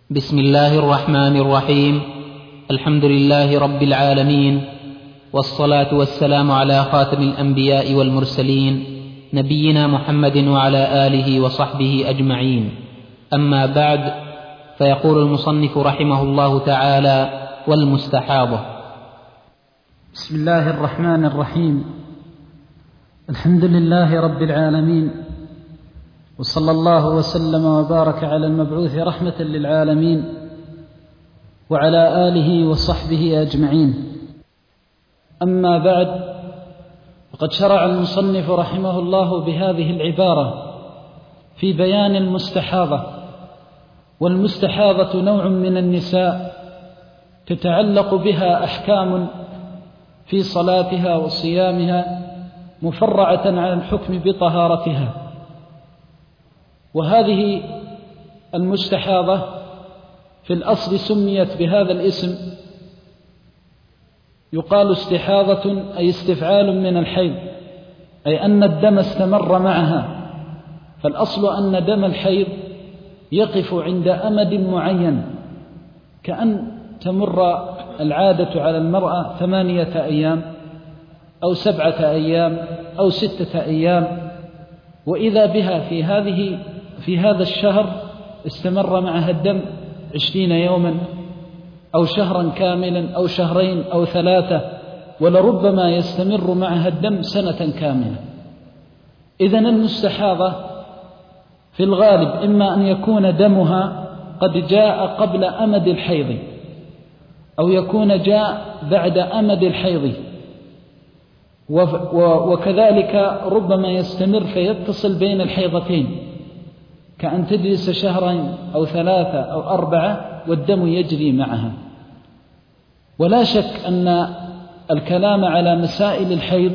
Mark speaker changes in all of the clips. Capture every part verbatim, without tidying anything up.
Speaker 1: بسم الله الرحمن الرحيم. الحمد لله رب العالمين، والصلاة والسلام على خاتم الأنبياء والمرسلين نبينا محمد وعلى آله وصحبه أجمعين. أما بعد، فيقول المصنف رحمه الله تعالى: والمستحاضة.
Speaker 2: بسم الله الرحمن الرحيم. الحمد لله رب العالمين، وصلى الله وسلم وبارك على المبعوث رحمة للعالمين وعلى آله وصحبه أجمعين. أما بعد، فقد شرع المصنف رحمه الله بهذه العبارة في بيان المستحاضة. والمستحاضة نوع من النساء تتعلق بها أحكام في صلاتها وصيامها مفرعة على الحكم بطهارتها. وهذه المستحاضة في الأصل سميت بهذا الاسم، يقال استحاضة أي استفعال من الحيض، أي أن الدم استمر معها. فالأصل أن دم الحيض يقف عند أمد معين، كأن تمر العادة على المرأة ثمانية أيام أو سبعة أيام أو ستة أيام، وإذا بها في هذه في هذا الشهر استمر معها الدم عشرين يوما أو شهرا كاملا أو شهرين أو ثلاثة، ولربما يستمر معها الدم سنة كاملة. إذن المستحاضة في الغالب إما أن يكون دمها قد جاء قبل أمد الحيض، أو يكون جاء بعد أمد الحيض، وكذلك ربما يستمر فيتصل بين الحيضتين، كأن تجلس شهرين أو ثلاثة أو أربعة والدم يجري معها. ولا شك أن الكلام على مسائل الحيض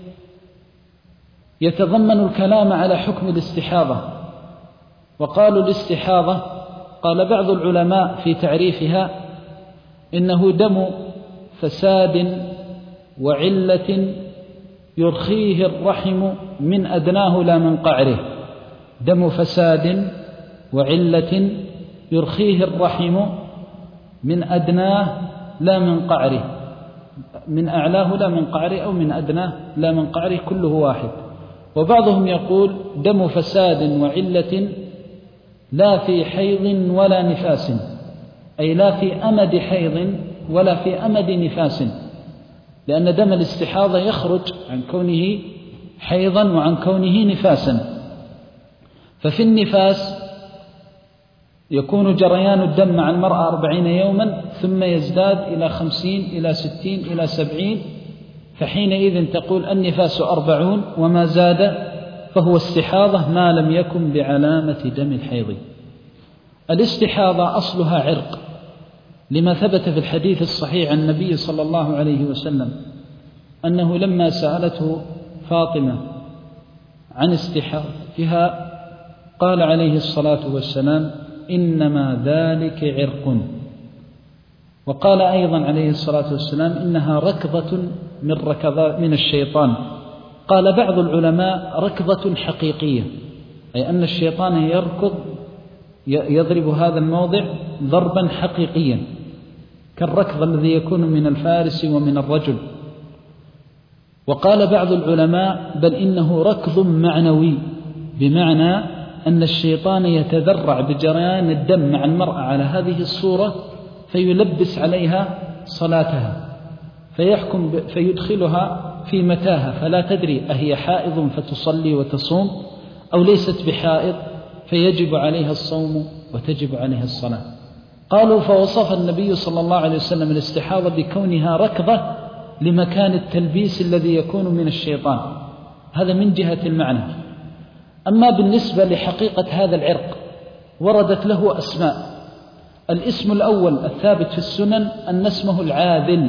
Speaker 2: يتضمن الكلام على حكم الاستحاضة. وقالوا الاستحاضة، قال بعض العلماء في تعريفها: إنه دم فساد وعلة يرخيه الرحم من أدناه لا من قعره. دم فساد وعلة يرخيه الرحم من أدناه لا من قعره، من أعلاه لا من قعره، أو من أدناه لا من قعره، كله واحد. وبعضهم يقول دم فساد وعلة لا في حيض ولا نفاس، أي لا في أمد حيض ولا في أمد نفاس، لأن دم الاستحاضة يخرج عن كونه حيضا وعن كونه نفاسا. ففي النفاس يكون جريان الدم مع المرأة أربعين يوما، ثم يزداد إلى خمسين إلى ستين إلى سبعين، فحينئذ تقول النفاس أربعون، وما زاد فهو استحاضة ما لم يكن بعلامة دم الحيض. الاستحاضة أصلها عرق، لما ثبت في الحديث الصحيح عن النبي صلى الله عليه وسلم أنه لما سألته فاطمة عن استحاضتها قال عليه الصلاة والسلام: إنما ذلك عرق. وقال أيضا عليه الصلاة والسلام: إنها ركضة من ركضات من الشيطان. قال بعض العلماء: ركضة حقيقية، أي أن الشيطان يركض يضرب هذا الموضع ضربا حقيقيا، كالركض الذي يكون من الفارس ومن الرجل. وقال بعض العلماء: بل إنه ركض معنوي، بمعنى أن الشيطان يتذرع بجريان الدم مع المرأة على هذه الصورة، فيلبس عليها صلاتها، فيحكم ب... فيدخلها في متاهة، فلا تدري أهي حائض فتصلي وتصوم أو ليست بحائض فيجب عليها الصوم وتجب عليها الصلاة. قالوا: فوصف النبي صلى الله عليه وسلم الاستحاضة بكونها ركضة لمكان التلبيس الذي يكون من الشيطان. هذا من جهة المعنى. أما بالنسبة لحقيقة هذا العرق، وردت له أسماء. الاسم الأول الثابت في السنن أن اسمه العاذل،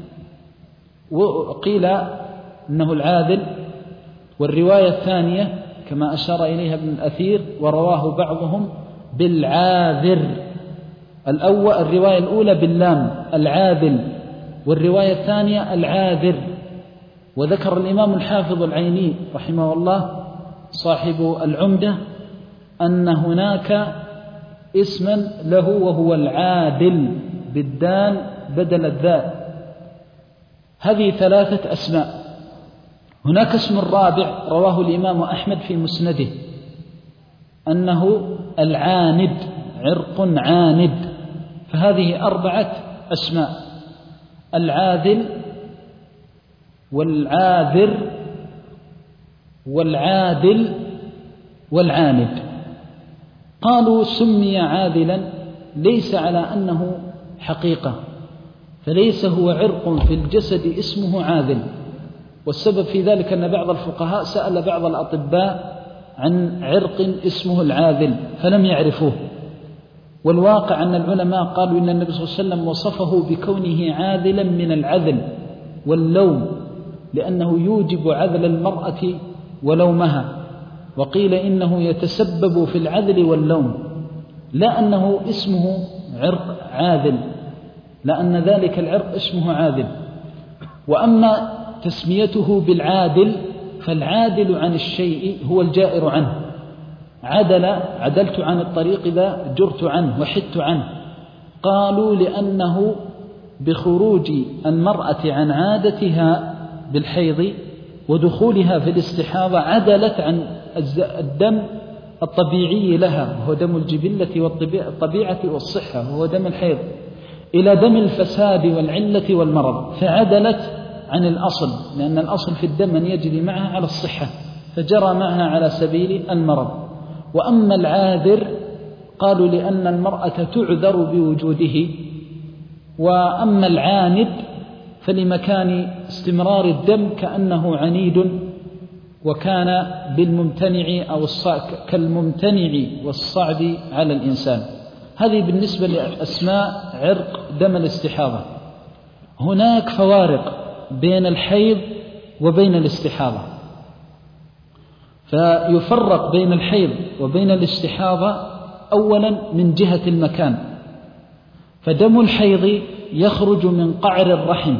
Speaker 2: وقيل أنه العاذل. والرواية الثانية كما أشار إليها ابن الأثير ورواه بعضهم بالعاذر. الأول الرواية الأولى باللام العاذل، والرواية الثانية العاذر. وذكر الإمام الحافظ العيني رحمه الله صاحب العمدة أن هناك اسما له وهو العادل بالدال بدل الذال. هذه ثلاثة أسماء. هناك اسم رابع رواه الإمام أحمد في مسنده أنه العاند، عرق عاند. فهذه أربعة أسماء: العاذل والعاذر والعادل والعاند. قالوا سمي عاذلا ليس على أنه حقيقة، فليس هو عرق في الجسد اسمه عاذل. والسبب في ذلك أن بعض الفقهاء سأل بعض الأطباء عن عرق اسمه العاذل فلم يعرفوه، والواقع أن العلماء قالوا إن النبي صلى الله عليه وسلم وصفه بكونه عاذلا من العذل واللوم، لأنه يوجب عذل المرأة ولومها، وقيل إنه يتسبب في العذل واللوم، لا أنه اسمه عرق عاذل، لأن ذلك العرق اسمه عاذل. وأما تسميته بالعادل فالعادل عن الشيء هو الجائر عنه. عدل، عدلت عن الطريق إذا جرت عنه وحدت عنه. قالوا لأنه بخروج المرأة عن عادتها بالحيض ودخولها في الاستحاضة عدلت عن الدم الطبيعي لها، وهو دم الجبلة والطبيعة والصحة، وهو دم الحيض، إلى دم الفساد والعلة والمرض، فعدلت عن الأصل، لأن الأصل في الدم أن يجري معها على الصحة، فجرى معها على سبيل المرض. وأما العاذر قالوا لأن المرأة تعذر بوجوده. وأما العاند فلمكان استمرار الدم كأنه عنيد، وكان بالممتنع أو كالممتنع والصعب على الإنسان. هذه بالنسبة لأسماء عرق دم الاستحاضة. هناك فوارق بين الحيض وبين الاستحاضة، فيفرق بين الحيض وبين الاستحاضة أولا من جهة المكان، فدم الحيض يخرج من قعر الرحم،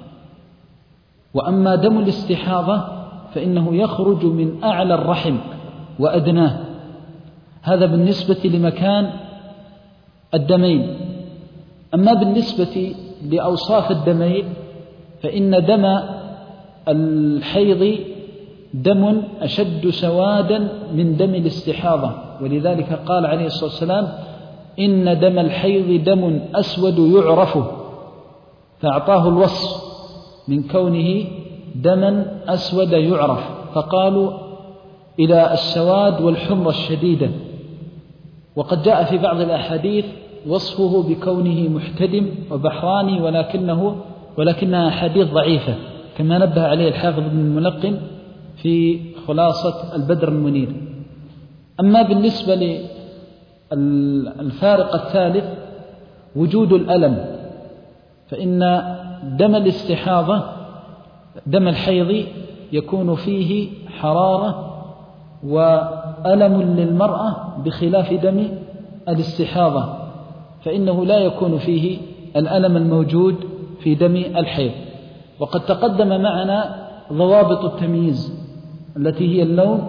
Speaker 2: وأما دم الاستحاضة فإنه يخرج من أعلى الرحم وأدناه. هذا بالنسبة لمكان الدمين. أما بالنسبة لأوصاف الدمين فإن دم الحيض دم أشد سوادا من دم الاستحاضة، ولذلك قال عليه الصلاة والسلام إن دم الحيض دم أسود يعرفه، فأعطاه الوصف من كونه دما أسود يعرف، فقالوا إلى السواد والحمرة الشديدة. وقد جاء في بعض الأحاديث وصفه بكونه محتدم وبحراني، ولكنه ولكنها أحاديث ضعيفة، كما نبه عليه الحافظ ابن الملقن في خلاصة البدر المنير. أما بالنسبة للفارق الثالث وجود الألم، فإن دم الاستحاضة دم الحيض يكون فيه حرارة وألم للمرأة، بخلاف دم الاستحاضة فإنه لا يكون فيه الألم الموجود في دم الحيض. وقد تقدم معنا ضوابط التمييز التي هي اللون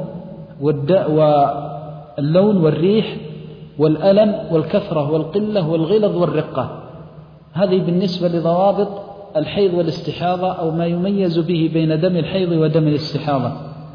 Speaker 2: واللون والريح والألم والكثرة والقلة والغلظ والرقة. هذه بالنسبة لضوابط الحيض والاستحاضة، أو ما يميز به بين دم الحيض ودم الاستحاضة.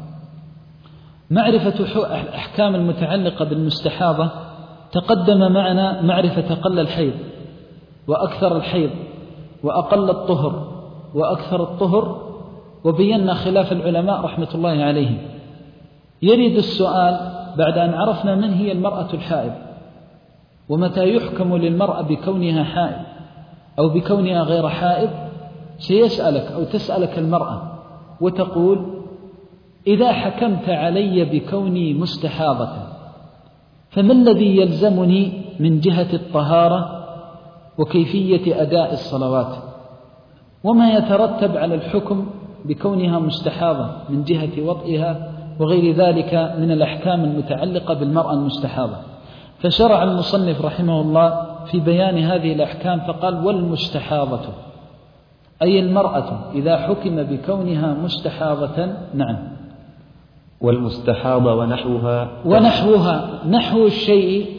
Speaker 2: معرفة الأحكام المتعلقة بالمستحاضة تقدم معنا معرفة أقل الحيض وأكثر الحيض وأقل الطهر وأكثر الطهر، وبينا خلاف العلماء رحمة الله عليهم. يريد السؤال بعد أن عرفنا من هي المرأة الحائض ومتى يحكم للمرأة بكونها حائض أو بكونها غير حائض، سيسألك أو تسألك المرأة وتقول إذا حكمت علي بكوني مستحاضة فما الذي يلزمني من جهة الطهارة وكيفية أداء الصلوات، وما يترتب على الحكم بكونها مستحاضة من جهة وطئها وغير ذلك من الأحكام المتعلقة بالمرأة المستحاضة. فشرع المصنف رحمه الله في بيان هذه الأحكام فقال والمستحاضة، أي المرأة إذا حكم بكونها مستحاضة. نعم.
Speaker 3: والمستحاضة ونحوها
Speaker 2: ونحوها نحو الشيء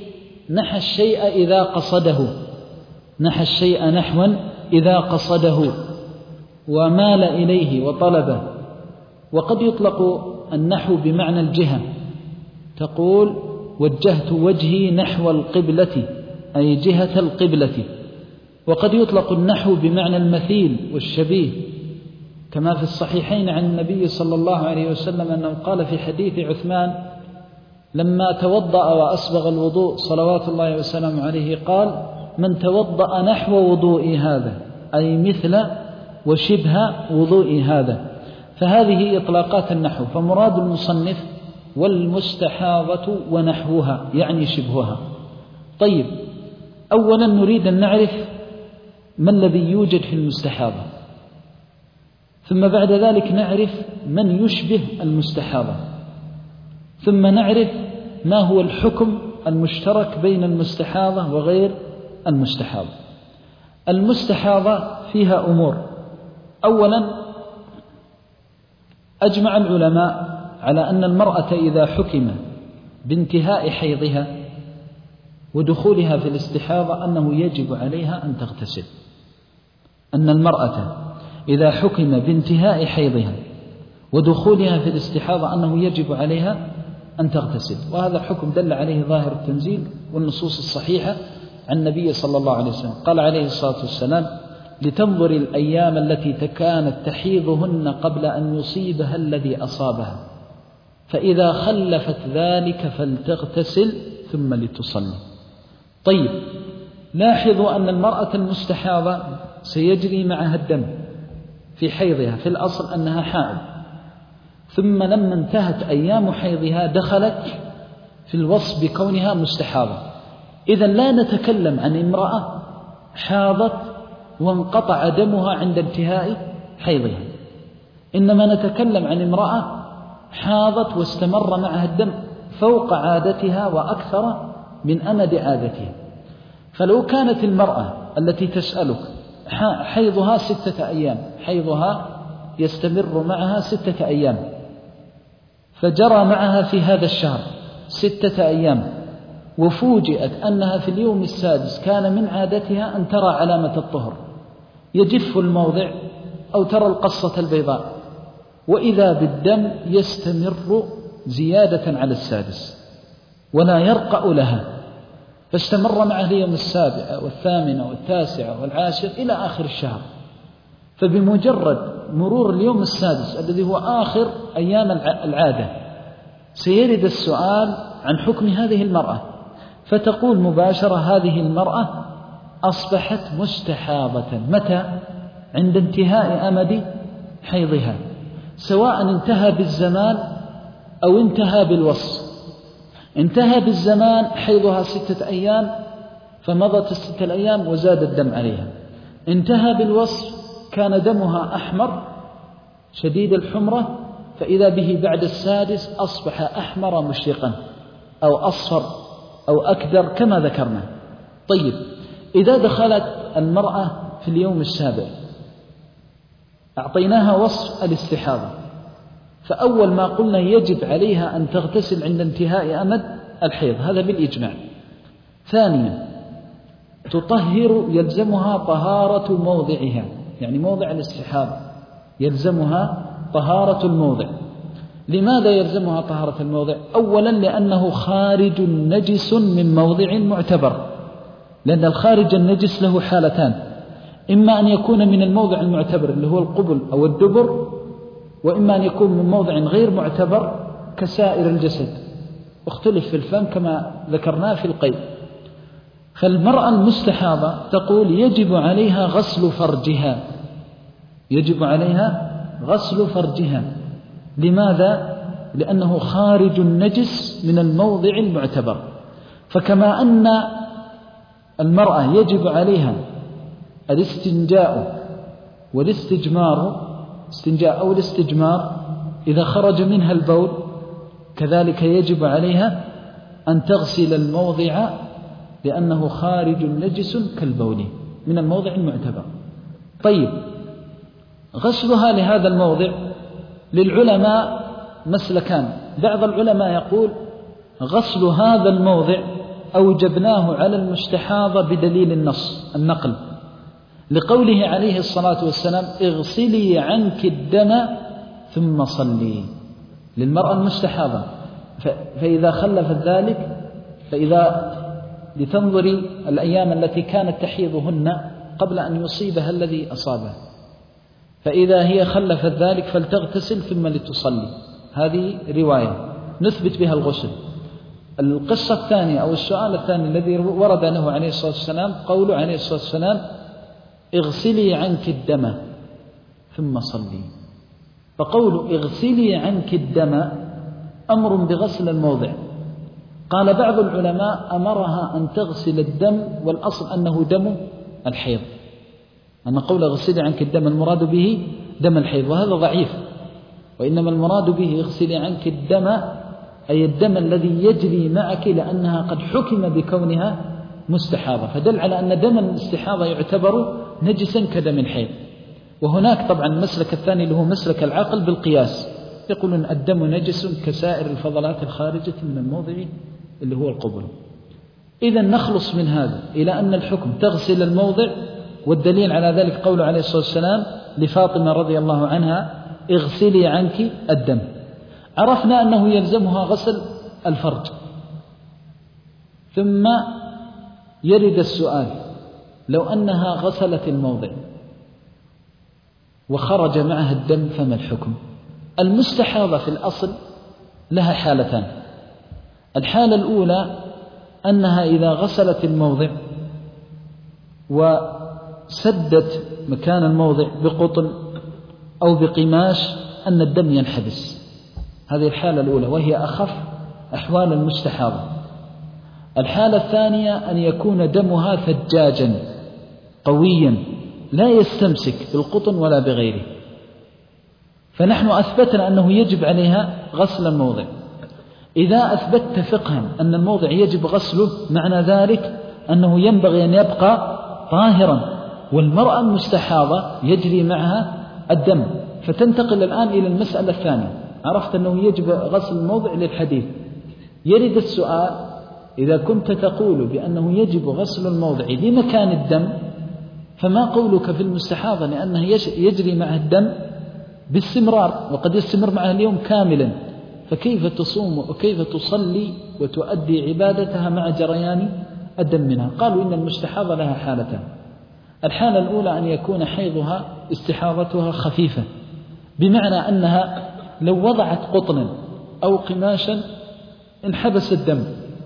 Speaker 2: نحى الشيء إذا قصده، نحى الشيء نحوا إذا قصده ومال إليه وطلبه. وقد يطلق النحو بمعنى الجهة، تقول وجهت وجهي نحو القبلة، أي جهة القبلة. وقد يطلق النحو بمعنى المثيل والشبيه، كما في الصحيحين عن النبي صلى الله عليه وسلم أنه قال في حديث عثمان لما توضأ وأسبغ الوضوء صلوات الله وسلامه عليه، قال من توضأ نحو وضوئي هذا، أي مثل وشبه وضوئي هذا. فهذه إطلاقات النحو. فمراد المصنف والمستحاضة ونحوها، يعني شبهها. طيب، أولا نريد أن نعرف ما الذي يوجد في المستحاضة، ثم بعد ذلك نعرف من يشبه المستحاضة، ثم نعرف ما هو الحكم المشترك بين المستحاضة وغير المستحاضة. المستحاضة فيها أمور. أولا، أجمع العلماء على أن المرأة إذا حكم بانتهاء حيضها ودخولها في الاستحاضة أنه يجب عليها أن تغتسل. أن المرأة إذا حكم بانتهاء حيضها ودخولها في الاستحاضة أنه يجب عليها أن تغتسل. وهذا الحكم دل عليه ظاهر التنزيل والنصوص الصحيحة عن النبي صلى الله عليه وسلم. قال عليه الصلاة والسلام لتنظر الأيام التي كانت تحيضهن قبل أن يصيبها الذي أصابها، فإذا خلفت ذلك فلتغتسل ثم لتصلي. طيب، لاحظوا أن المرأة المستحاضة سيجري معها الدم في حيضها، في الأصل أنها حائض، ثم لما انتهت أيام حيضها دخلت في الوصف بكونها مستحاضة. إذن لا نتكلم عن امرأة حاضت وانقطع دمها عند انتهاء حيضها، إنما نتكلم عن امرأة حاضت واستمر معها الدم فوق عادتها وأكثر من أمد عادتها. فلو كانت المرأة التي تسألك حيضها ستة أيام، حيضها يستمر معها ستة أيام، فجرى معها في هذا الشهر ستة أيام، وفوجئت أنها في اليوم السادس كان من عادتها أن ترى علامة الطهر، يجف الموضع أو ترى القصة البيضاء، وإذا بالدم يستمر زيادة على السادس ولا يرقأ لها، فاستمر معها اليوم السابع والثامن والتاسع والعاشر إلى آخر الشهر. فبمجرد مرور اليوم السادس الذي هو آخر أيام العادة سيرد السؤال عن حكم هذه المرأة، فتقول مباشرة هذه المرأة أصبحت مستحاضة. متى؟ عند انتهاء أمد حيضها، سواء انتهى بالزمان أو انتهى بالوصف. انتهى بالزمان حيضها ستة أيام فمضت الستة الأيام وزاد الدم عليها. انتهى بالوصف كان دمها أحمر شديد الحمرة، فإذا به بعد السادس أصبح أحمر مشرقا أو أصفر أو أكدر كما ذكرنا. طيب، إذا دخلت المرأة في اليوم السابع أعطيناها وصف الاستحاضة، فأول ما قلنا يجب عليها أن تغتسل عند انتهاء أمد الحيض، هذا بالإجماع. ثانيا، تطهر، يلزمها طهارة موضعها، يعني موضع الاستحاضة يلزمها طهارة الموضع. لماذا يلزمها طهارة الموضع؟ أولا لأنه خارج نجس من موضع معتبر، لأن الخارج النجس له حالتان، إما أن يكون من الموضع المعتبر اللي هو القبل أو الدبر، وإما أن يكون من موضع غير معتبر كسائر الجسد، اختلف في الفم كما ذكرناه في القيد. فالمرأة المستحاضة تقول يجب عليها غسل فرجها، يجب عليها غسل فرجها. لماذا؟ لأنه خارج النجس من الموضع المعتبر. فكما أن المرأة يجب عليها الاستنجاء والاستجمار، استنجاء أو الاستجمار إذا خرج منها البول، كذلك يجب عليها أن تغسل الموضع لأنه خارج نجس كالبول من الموضع المعتبر. طيب، غسلها لهذا الموضع للعلماء مسلكان. بعض العلماء يقول غسل هذا الموضع أوجبناه على المستحاضة بدليل النص النقل، لقوله عليه الصلاة والسلام اغسلي عنك الدم ثم صلي للمرأة المستحاضة. فإذا خلفت ذلك فإذا لتنظري الأيام التي كانت تحيضهن قبل أن يصيبها الذي أصابه، فإذا هي خلفت ذلك فلتغتسل ثم لتصلي. هذه رواية نثبت بها الغسل. القصة الثانية أو السؤال الثاني الذي ورد له عليه الصلاة والسلام قوله عليه الصلاة والسلام اغسلي عنك الدم ثم صلي. فقول اغسلي عنك الدم أمر بغسل الموضع. قال بعض العلماء أمرها أن تغسل الدم والأصل أنه دم الحيض، أن قول اغسلي عنك الدم المراد به دم الحيض، وهذا ضعيف، وإنما المراد به اغسلي عنك الدم أي الدم الذي يجري معك، لأنها قد حكم بكونها مستحاضة، فدل على أن دم الاستحاضة يعتبر نجسا كدم الحيض. وهناك طبعا المسلك الثاني اللي هو مسلك العقل بالقياس، يقولون الدم نجس كسائر الفضلات الخارجة من الموضع اللي هو القبل. إذا نخلص من هذا إلى أن الحكم تغسل الموضع، والدليل على ذلك قوله عليه الصلاة والسلام لفاطمة رضي الله عنها اغسلي عنك الدم. عرفنا أنه يلزمها غسل الفرج، ثم يرد السؤال لو أنها غسلت الموضع وخرج معها الدم فما الحكم؟ المستحاضة في الأصل لها حالتان. الحالة الأولى أنها إذا غسلت الموضع وسدت مكان الموضع بقطن أو بقماش أن الدم ينحبس، هذه الحالة الأولى وهي أخف أحوال المستحاضة. الحالة الثانية أن يكون دمها ثجاجا قويا لا يستمسك بالقطن ولا بغيره، فنحن أثبتنا أنه يجب عليها غسل الموضع. إذا أثبتت فقها أن الموضع يجب غسله، معنى ذلك أنه ينبغي أن يبقى طاهرا، والمرأة المستحاضة يجري معها الدم. فتنتقل الآن إلى المسألة الثانية. عرفت أنه يجب غسل الموضع للحديث، يرد السؤال إذا كنت تقول بأنه يجب غسل الموضع لمكان الدم، فما قولك في المستحاضة لأنه يجري معها الدم باستمرار وقد يستمر معها اليوم كاملا، فكيف تصوم وكيف تصلي وتؤدي عبادتها مع جريان الدم منها؟ قالوا إن المستحاضة لها حالتان. الحالة الأولى أن يكون حيضها استحاضتها خفيفة، بمعنى أنها لو وضعت قطنا أو قماشا انحبس الدم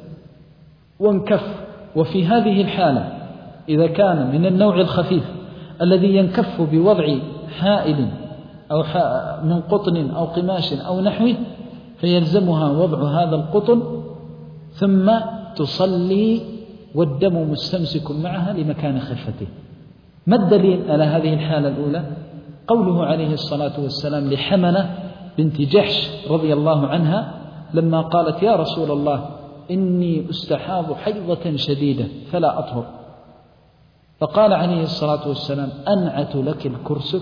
Speaker 2: وانكف. وفي هذه الحالة إذا كان من النوع الخفيف الذي ينكف بوضع حائل أو من قطن أو قماش أو نحوه، فيلزمها وضع هذا القطن ثم تصلي والدم مستمسك معها لمكان خفته. ما الدليل على هذه الحالة الأولى؟ قوله عليه الصلاة والسلام لحمنة بنت جحش رضي الله عنها لما قالت يا رسول الله إني أستحاض حيضة شديدة فلا أطهر، فقال عليه الصلاة والسلام أنعت لك الكرسف.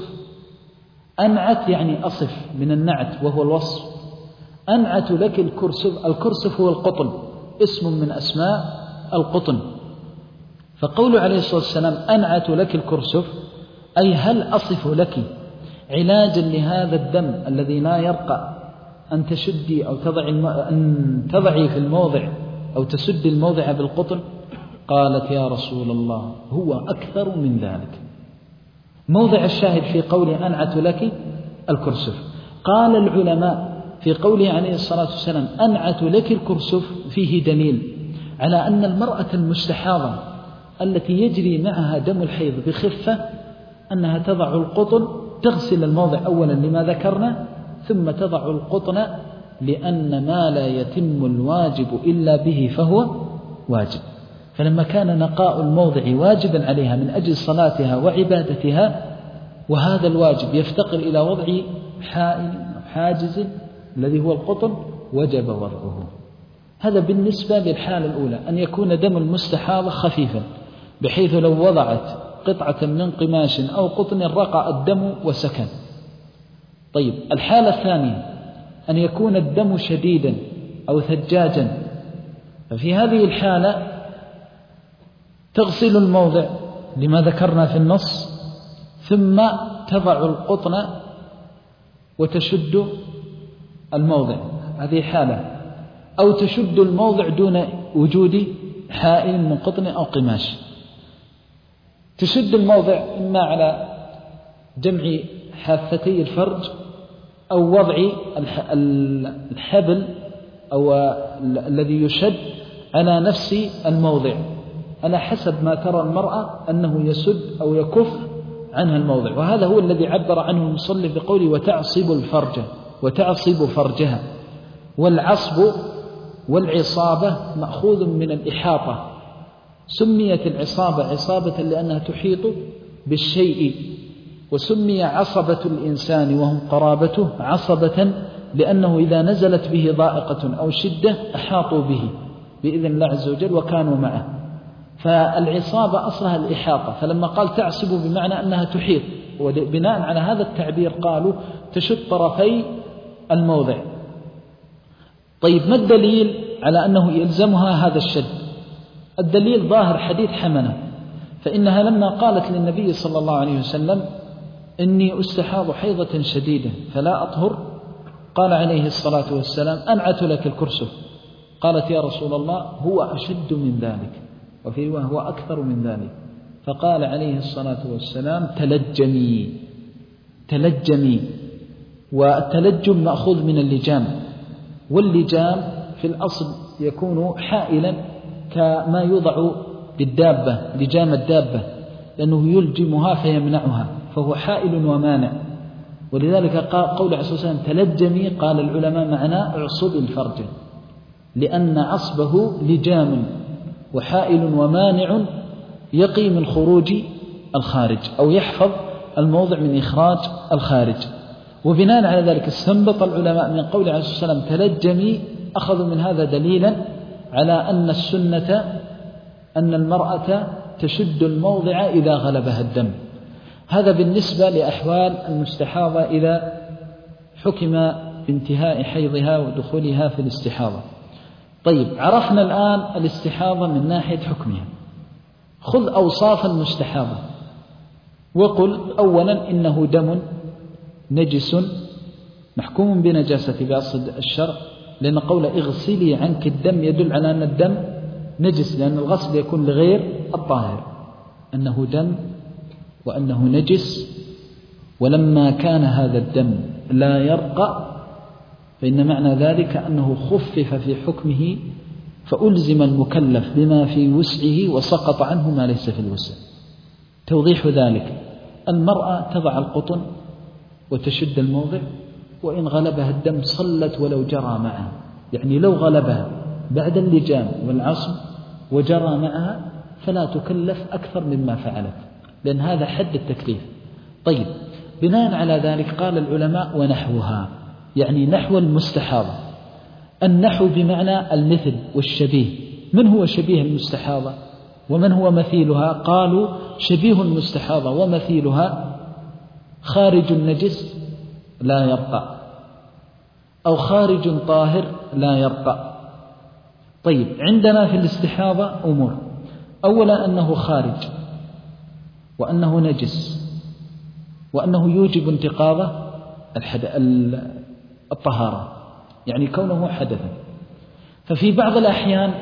Speaker 2: أنعت يعني أصف من النعت وهو الوصف. أنعت لك الكرسف، الكرسف هو القطن، اسم من أسماء القطن. فقول عليه الصلاة والسلام أنعت لك الكرسف أي هل أصف لك علاجا لهذا الدم الذي لا يرقى أن تشدي أو تضعي أن تضعي في الموضع أو تسد الموضع بالقطن؟ قالت يا رسول الله هو أكثر من ذلك. موضع الشاهد في قوله أنعت لك الكرسف. قال العلماء في قوله عليه الصلاة والسلام أنعت لك الكرسف فيه دليل على أن المرأة المستحاضة التي يجري معها دم الحيض بخفة أنها تضع القطن، تغسل الموضع أولا لما ذكرنا، ثم تضع القطن لأن ما لا يتم الواجب إلا به فهو واجب. فلما كان نقاء الموضع واجبا عليها من أجل صلاتها وعبادتها، وهذا الواجب يفتقر إلى وضع حائل حاجز الذي هو القطن، وجب وضعه. هذا بالنسبة للحالة الأولى، أن يكون دم المستحاضة خفيفا بحيث لو وضعت قطعة من قماش أو قطن رقع الدم وسكن. طيب الحالة الثانية أن يكون الدم شديدا أو ثجاجا، ففي هذه الحالة تغسل الموضع لما ذكرنا في النص، ثم تضع القطن وتشد الموضع، هذه حالة. أو تشد الموضع دون وجود حائل من قطن أو قماش. تشد الموضع إما على جمع حافتي الفرج أو وضع الحبل أو الذي يشد على نفس الموضع على حسب ما ترى المرأة أنه يسد أو يكف عنها الموضع. وهذا هو الذي عبر عنه المصنف بقوله وتعصب الفرج، وتعصب فرجها. والعصب والعصابة مأخوذ من الإحاطة. سميت العصابة عصابة لأنها تحيط بالشيء، وسمي عصبة الإنسان وهم قرابته عصبة لأنه إذا نزلت به ضائقة أو شدة أحاطوا به بإذن الله عز وجل وكانوا معه. فالعصابة أصلها الإحاطة، فلما قال تعصب بمعنى أنها تحيط، وبناء على هذا التعبير قالوا تشد طرفي الموضع. طيب ما الدليل على أنه يلزمها هذا الشد؟ الدليل ظاهر حديث حمنة، فإنها لما قالت للنبي صلى الله عليه وسلم إني أستحاض حيضة شديدة فلا أطهر، قال عليه الصلاة والسلام أنعت لك الكرسف. قالت يا رسول الله هو أشد من ذلك، وفي رواية هو أكثر من ذلك. فقال عليه الصلاة والسلام تلجمي تلجمي. والتلجم مأخوذ من اللجام، واللجام في الأصل يكون حائلا كما يوضع للدابة، لجام الدابة، لأنه يلجمها فيمنعها، فهو حائل ومانع. ولذلك قول عليه الصلاة والسلام تلجمي، قال العلماء معناه اعصب الفرج، لأن عصبه لجام وحائل ومانع يقي من خروج الخارج أو يحفظ الموضع من إخراج الخارج. وبناء على ذلك استنبط العلماء من قول عليه الصلاة والسلام تلجمي، أخذوا من هذا دليلا على أن السنة أن المرأة تشد الموضع إذا غلبها الدم. هذا بالنسبة لأحوال المستحاضة إذا حكم بانتهاء حيضها ودخولها في الاستحاضة. طيب عرفنا الآن الاستحاضة من ناحية حكمها. خذ أوصاف المستحاضة وقل أولا إنه دم نجس محكوم بنجاسة بأصل الشرع، لأن قول اغسلي عنك الدم يدل على أن الدم نجس، لأن الغسل يكون لغير الطاهر، أنه دم وأنه نجس. ولما كان هذا الدم لا يرقى فإن معنى ذلك أنه خفف في حكمه، فألزم المكلف بما في وسعه وسقط عنه ما ليس في الوسع. توضيح ذلك: المرأة تضع القطن وتشد الموضع، وإن غلبها الدم صلت ولو جرى معها، يعني لو غلبها بعد اللجام والعصب وجرى معها فلا تكلف أكثر مما فعلت، لأن هذا حد التكليف. طيب بناء على ذلك قال العلماء ونحوها، يعني نحو المستحاضة. النحو بمعنى المثل والشبيه. من هو شبيه المستحاضة ومن هو مثيلها؟ قالوا شبيه المستحاضة ومثيلها خارج النجس لا يرقى، أو خارج طاهر لا يرقى. طيب عندنا في الاستحاضة أمور: أولا أنه خارج، وأنه نجس، وأنه يوجب انتقاض الطهارة، يعني كونه حدثا. ففي بعض الأحيان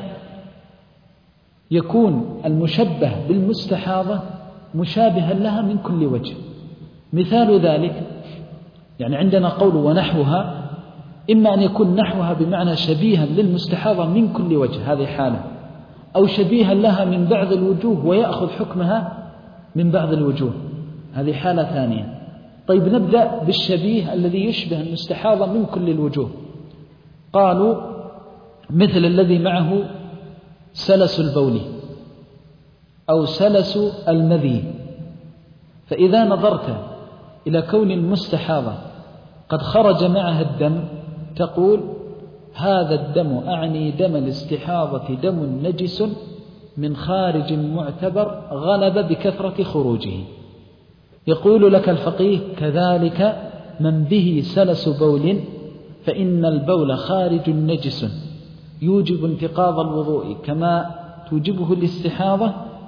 Speaker 2: يكون المشبه بالمستحاضة مشابها لها من كل وجه. مثال ذلك يعني عندنا قول ونحوها، إما أن يكون نحوها بمعنى شبيها للمستحاضة من كل وجه، هذه حالة، أو شبيها لها من بعض الوجوه ويأخذ حكمها من بعض الوجوه، هذه حالة ثانية. طيب نبدأ بالشبيه الذي يشبه المستحاضة من كل الوجوه. قالوا مثل الذي معه سلس البول أو سلس المذي، فإذا نظرت إلى كون المستحاضة قد خرج معها الدم تقول هذا الدم أعني دم الاستحاضة دم نجس من خارج معتبر غلب بكثرة خروجه. يقول لك الفقيه كذلك من به سلس بول فإن البول خارج نجس يوجب انتقاض الوضوء كما توجبه الاستحاضة،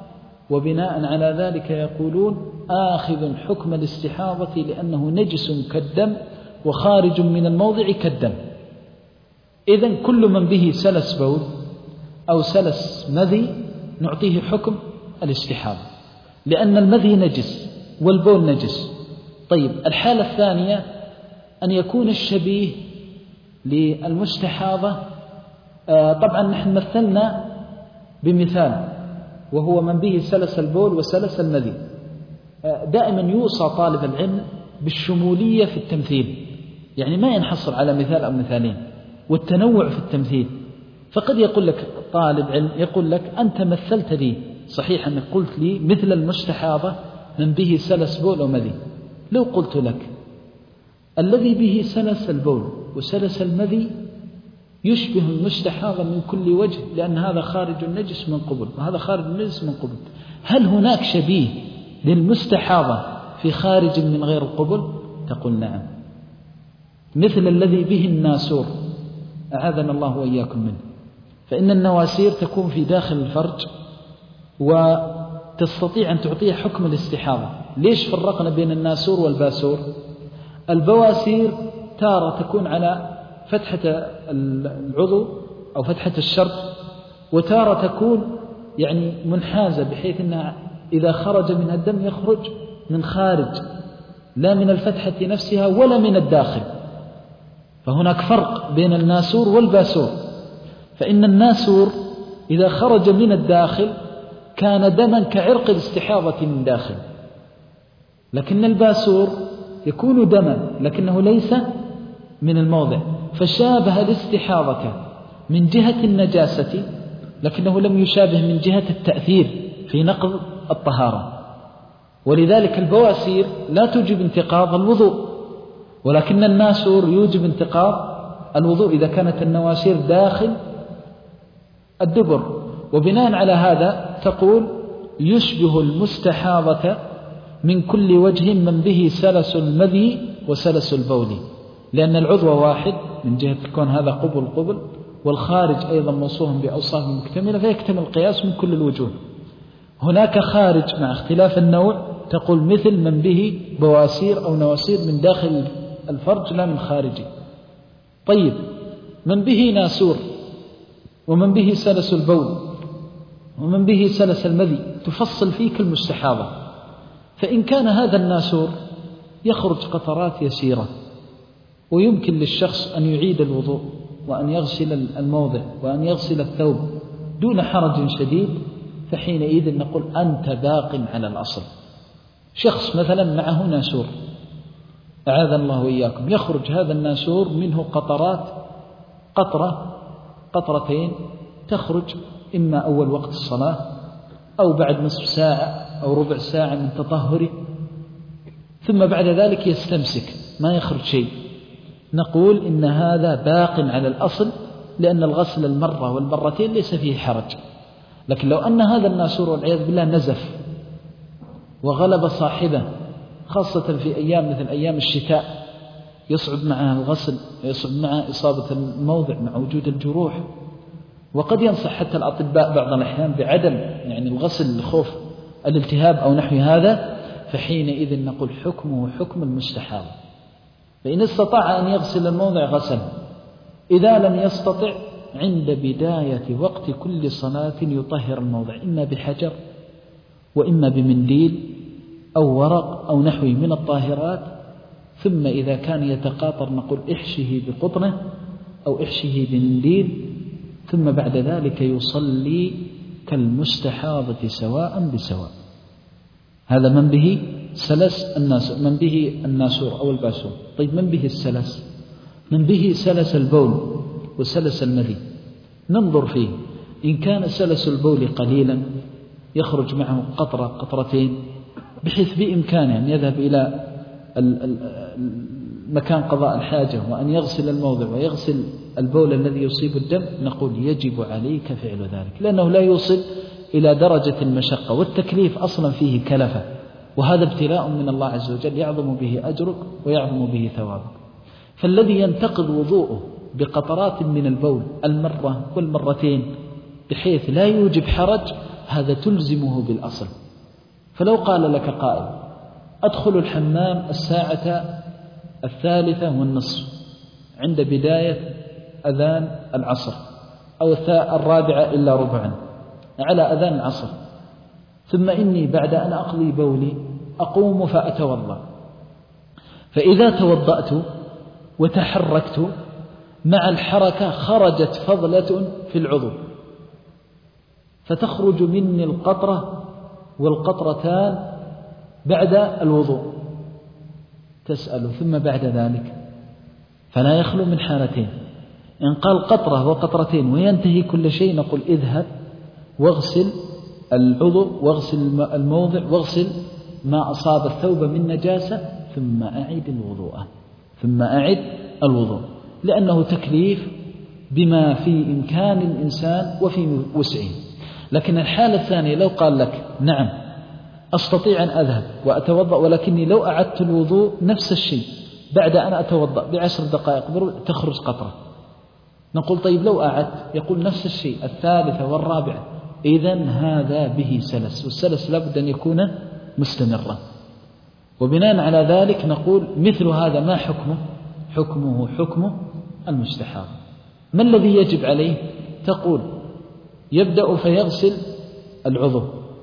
Speaker 2: وبناء على ذلك يقولون آخذ حكم الاستحاضة لأنه نجس كالدم وخارج من الموضع كالدم. إذن كل من به سلس بول أو سلس مذي نعطيه حكم الاستحاضة لأن المذي نجس والبول نجس. طيب الحالة الثانية أن يكون الشبيه للمستحاضة. آه طبعا نحن مثلنا بمثال وهو من به سلس البول وسلس المذي. آه دائما يوصى طالب العلم بالشمولية في التمثيل، يعني ما ينحصر على مثال أو مثالين، والتنوع في التمثيل. فقد يقول لك طالب علم يقول لك أنت مثلت لي صحيح أنك قلت لي مثل المستحاضة من به سلس بول ومذي، لو قلت لك الذي به سلس البول وسلس المذي يشبه المستحاضة من كل وجه لأن هذا خارج النجس من قبل وهذا خارج النجس من قبل، هل هناك شبيه للمستحاضة في خارج من غير القبل؟ تقول نعم، مثل الذي به الناسور أعاذنا الله وإياكم منه. فإن النواسير تكون في داخل الفرج وتستطيع أن تعطيها حكم الاستحاضة. ليش فرقنا بين الناسور والباسور؟ البواسير تارة تكون على فتحة العضو أو فتحة الشرج، وتارة تكون يعني منحازة بحيث أنها إذا خرج منها الدم يخرج من خارج لا من الفتحة نفسها ولا من الداخل. فهناك فرق بين الناسور والباسور. فإن الناسور إذا خرج من الداخل كان دما كعرق الاستحاضة من داخل، لكن الباسور يكون دما لكنه ليس من الموضع، فشابه الاستحاضة من جهة النجاسة لكنه لم يشابه من جهة التأثير في نقض الطهارة. ولذلك البواسير لا توجب انتقاض الوضوء، ولكن الناسور يوجب انتقاض الوضوء إذا كانت النواسير داخل الدبر. وبناء على هذا تقول يشبه المستحاضة من كل وجه من به سلس المذي وسلس البول، لأن العضو واحد من جهة الكون هذا قبل قبل، والخارج أيضا موصوف بأوصاف مكتملة فيكتمل القياس من كل الوجوه. هناك خارج مع اختلاف النوع تقول مثل من به بواسير أو نواسير من داخل الفرج لا من خارجه. طيب من به ناسور ومن به سلس البول ومن به سلس المذي تفصل فيك المستحاضة. فإن كان هذا الناسور يخرج قطرات يسيرة ويمكن للشخص أن يعيد الوضوء وأن يغسل الموضع وأن يغسل الثوب دون حرج شديد، فحينئذ نقول أنت باق على الأصل. شخص مثلا معه ناسور أعاذ الله وإياكم، يخرج هذا الناسور منه قطرات، قطرة قطرتين تخرج إما أول وقت الصلاة أو بعد نصف ساعة أو ربع ساعة من تطهره، ثم بعد ذلك يستمسك ما يخرج شيء، نقول إن هذا باق على الأصل لأن الغسل المرة والمرتين ليس فيه حرج. لكن لو أن هذا الناسور والعياذ بالله نزف وغلب صاحبه خاصة في أيام مثل أيام الشتاء يصعب معها الغسل ويصعب معها إصابة الموضع مع وجود الجروح، وقد ينصح حتى الأطباء بعض الأحيان بعدم يعني الغسل لخوف الالتهاب أو نحو هذا، فحينئذ نقول حكمه حكم المستحاضة. فإن استطاع أن يغسل الموضع غسل، إذا لم يستطع عند بداية وقت كل صلاة يطهر الموضع إما بحجر وإما بمنديل أو ورق أو نحوه من الطاهرات، ثم إذا كان يتقاطر نقول احشه بقطنة أو احشه بمنديل، ثم بعد ذلك يصلي كالمستحاضة سواء بسواء. هذا من به سلس الناسور، من به الناسور أو الباسور. طيب من به السلس؟ من به سلس البول وسلس المذي. ننظر فيه، إن كان سلس البول قليلا يخرج معه قطرة قطرتين بحيث بإمكانه أن يذهب إلى مكان قضاء الحاجة وأن يغسل الموضع ويغسل البول الذي يصيب الدم، نقول يجب عليك فعل ذلك، لأنه لا يوصل إلى درجة المشقة، والتكليف أصلا فيه كلفة، وهذا ابتلاء من الله عز وجل يعظم به أجرك ويعظم به ثوابك. فالذي ينتقض وضوءه بقطرات من البول المرة والمرتين بحيث لا يوجب حرج، هذا تلزمه بالأصل. فلو قال لك قائل أدخل الحمام الساعة الثالثة والنصف عند بداية أذان العصر أو الرابعة إلا ربعا على أذان العصر، ثم إني بعد أن أقضي بولي أقوم فأتوضأ، فإذا توضأت وتحركت مع الحركة خرجت فضلة في العضو فتخرج مني القطرة والقطرتان بعد الوضوء، تسأل ثم بعد ذلك، فلا يخلو من حالتين. إن قال قطرة وقطرتين وينتهي كل شيء نقول اذهب واغسل العضو واغسل الموضع واغسل ما أصاب الثوب من نجاسة ثم أعد الوضوء ثم أعد الوضوء لأنه تكليف بما في إمكان الإنسان وفي وسعه. لكن الحالة الثانية لو قال لك نعم أستطيع أن أذهب وأتوضأ ولكني لو أعدت الوضوء نفس الشيء بعد أن أتوضأ بعشر دقائق تخرج قطرة، نقول طيب لو أعدت، يقول نفس الشيء الثالثة والرابعة، إذن هذا به سلس، والسلس لابد أن يكون مستمرا. وبناء على ذلك نقول مثل هذا ما حكمه؟ حكمه حكم المستحاض. ما الذي يجب عليه؟ تقول يبدأ فيغسل العضو،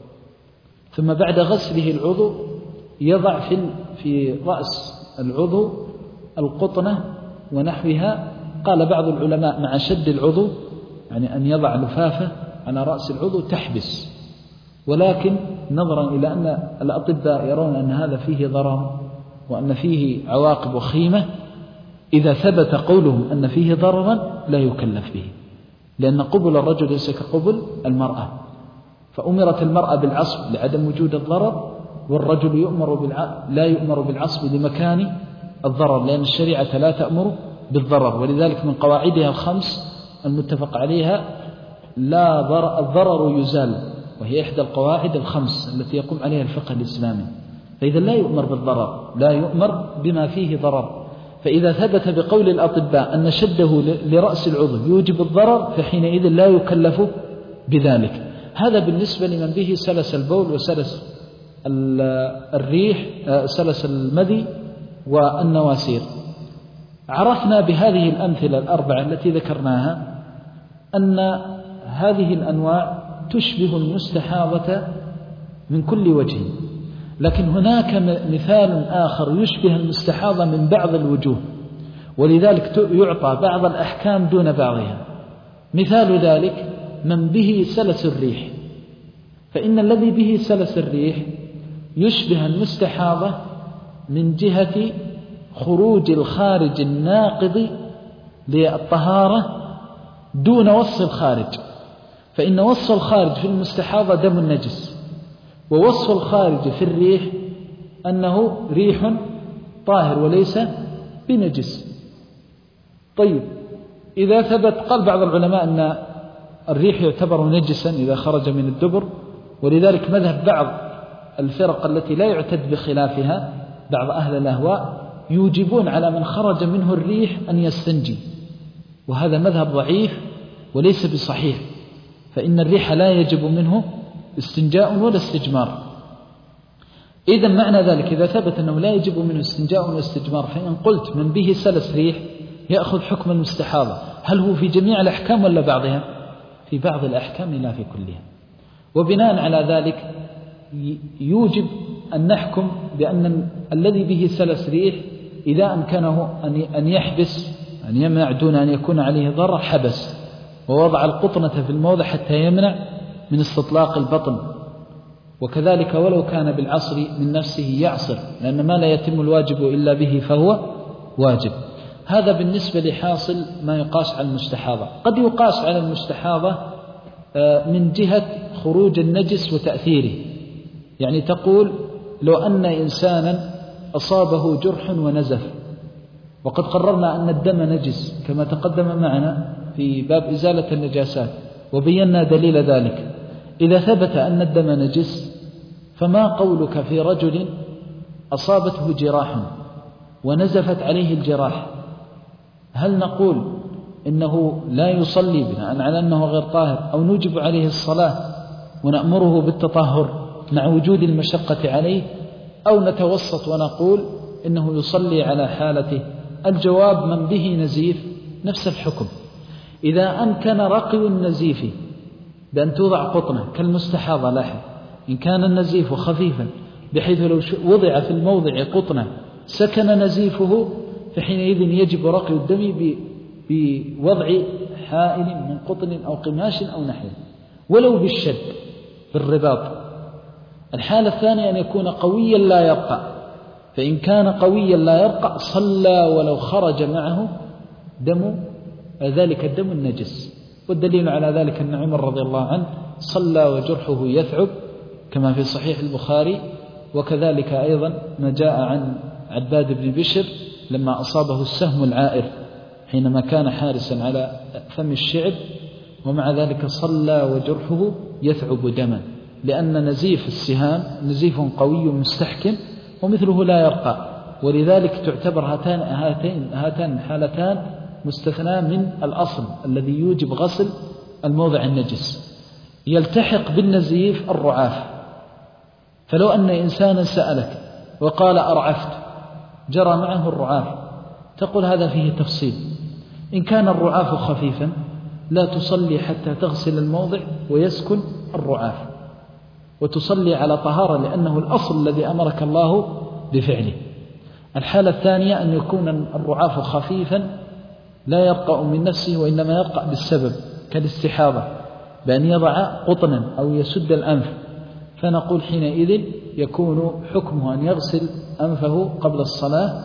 Speaker 2: ثم بعد غسله العضو يضع في في رأس العضو القطنة ونحوها. قال بعض العلماء مع شد العضو، يعني أن يضع لفافة على رأس العضو تحبس، ولكن نظرا إلى أن الأطباء يرون أن هذا فيه ضرر وأن فيه عواقب وخيمة، إذا ثبت قولهم أن فيه ضررا لا يكلف به، لأن قبل الرجل ليس كقبل المرأة، فأمرت المرأة بالعصب لعدم وجود الضرر، والرجل يؤمر بالع... لا يؤمر بالعصب لمكان الضرر، لأن الشريعة لا تأمر بالضرر. ولذلك من قواعدها الخمس المتفق عليها لا ضرر، الضرر يزال، وهي إحدى القواعد الخمس التي يقوم عليها الفقه الإسلامي. فإذا لا يؤمر بالضرر، لا يؤمر بما فيه ضرر. فإذا ثبت بقول الأطباء أن شده لرأس العضو يوجب الضرر فحينئذ لا يكلف بذلك. هذا بالنسبة لمن به سلس البول وسلس الريح، سلس المذي والنواسير. عرفنا بهذه الأمثلة الأربعة التي ذكرناها أن هذه الأنواع تشبه المستحاضة من كل وجه، لكن هناك مثال آخر يشبه المستحاضة من بعض الوجوه، ولذلك يعطى بعض الأحكام دون بعضها. مثال ذلك من به سلس الريح، فإن الذي به سلس الريح يشبه المستحاضة من جهة خروج الخارج الناقض للطهارة دون وصف الخارج، فإن وصف الخارج في المستحاضة دم النجس، ووصف الخارج في الريح أنه ريح طاهر وليس بنجس. طيب إذا ثبت، قال بعض العلماء أن الريح يعتبر نجسا إذا خرج من الدبر، ولذلك مذهب بعض الفرق التي لا يعتد بخلافها بعض أهل الأهواء يوجبون على من خرج منه الريح أن يستنجي، وهذا مذهب ضعيف وليس بصحيح، فإن الريح لا يجب منه استنجاء ولا استجمار. إذا معنى ذلك إذا ثبت أنه لا يجب منه استنجاء ولا استجمار، فإن قلت من به سلس ريح يأخذ حكم المستحاضة، هل هو في جميع الأحكام ولا بعضها؟ في بعض الأحكام لا في كلها. وبناء على ذلك يوجب أن نحكم بأن الذي به سلس ريح إذا أمكنه أن يحبس، أن يمنع دون أن يكون عليه ضرر، حبس ووضع القطنة في الموضع حتى يمنع من استطلاق البطن. وكذلك ولو كان بالعصر من نفسه يعصر، لأن ما لا يتم الواجب إلا به فهو واجب. هذا بالنسبة لحاصل ما يقاس على المستحاضة. قد يقاس على المستحاضة من جهة خروج النجس وتأثيره، يعني تقول لو أن إنسانا أصابه جرح ونزف، وقد قررنا أن الدم نجس كما تقدم معنا في باب إزالة النجاسات وبينا دليل ذلك. إذا ثبت أن الدم نجس فما قولك في رجل أصابته جراح ونزفت عليه الجراح؟ هل نقول إنه لا يصلي بناء على أنه غير طاهر، أو نوجب عليه الصلاة ونأمره بالتطهر مع وجود المشقة عليه، أو نتوسط ونقول إنه يصلي على حالته؟ الجواب: من به نزيف نفس الحكم. إذا أمكن رقي النزيف بأن توضع قطنة كالمستحاضة، لاحظ إن كان النزيف خفيفا بحيث لو وضع في الموضع قطنة سكن نزيفه، فحينئذ يجب رقي الدم بوضع حائل من قطن أو قماش أو نحوه ولو بالشد بالرباط. الحالة الثانية أن يكون قويا لا يرقى، فإن كان قويا لا يرقى صلى ولو خرج معه دم ذلك الدم النجس. والدليل على ذلك أن عمر رضي الله عنه صلى وجرحه يثعب كما في صحيح البخاري، وكذلك أيضا ما جاء عن عباد بن بشر لما أصابه السهم العائر حينما كان حارسا على فم الشعب، ومع ذلك صلى وجرحه يثعب دما، لأن نزيف السهام نزيف قوي مستحكم ومثله لا يرقى، ولذلك تعتبر هاتان هاتين هاتان الحالتان مستثنى من الأصل الذي يوجب غسل الموضع النجس. يلتحق بالنزيف الرعاف، فلو أن إنسانا سألك وقال أرعفت جرى معه الرعاف، تقول هذا فيه تفصيل. إن كان الرعاف خفيفا لا تصلي حتى تغسل الموضع ويسكن الرعاف، وتصلي على طهارة لأنه الأصل الذي أمرك الله بفعله. الحالة الثانية أن يكون الرعاف خفيفا لا يرقى من نفسه وإنما يرقى بالسبب كالاستحاضة بأن يضع قطنا أو يسد الأنف، فنقول حينئذ يكون حكمه أن يغسل أنفه قبل الصلاة،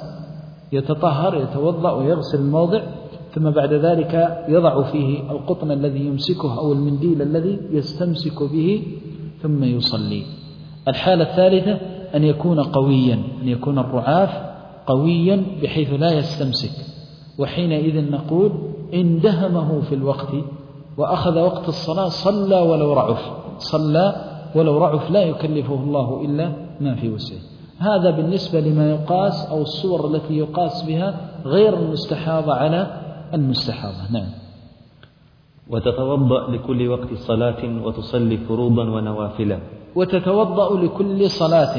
Speaker 2: يتطهر يتوضأ ويغسل الموضع، ثم بعد ذلك يضع فيه القطن الذي يمسكه أو المنديل الذي يستمسك به ثم يصلي. الحالة الثالثة أن يكون قويا، أن يكون الرعاف قويا بحيث لا يستمسك، وحينئذ نقول إن دهمه في الوقت وأخذ وقت الصلاة صلى ولو رعف، صلى ولو رعف لا يكلفه الله إلا ما في وسعه. هذا بالنسبة لما يقاس أو الصور التي يقاس بها غير المستحاضة على المستحاضة. نعم.
Speaker 3: وتتوضأ لكل وقت صلاة وتصلي فروضا ونوافلا.
Speaker 2: وتتوضأ لكل صلاة.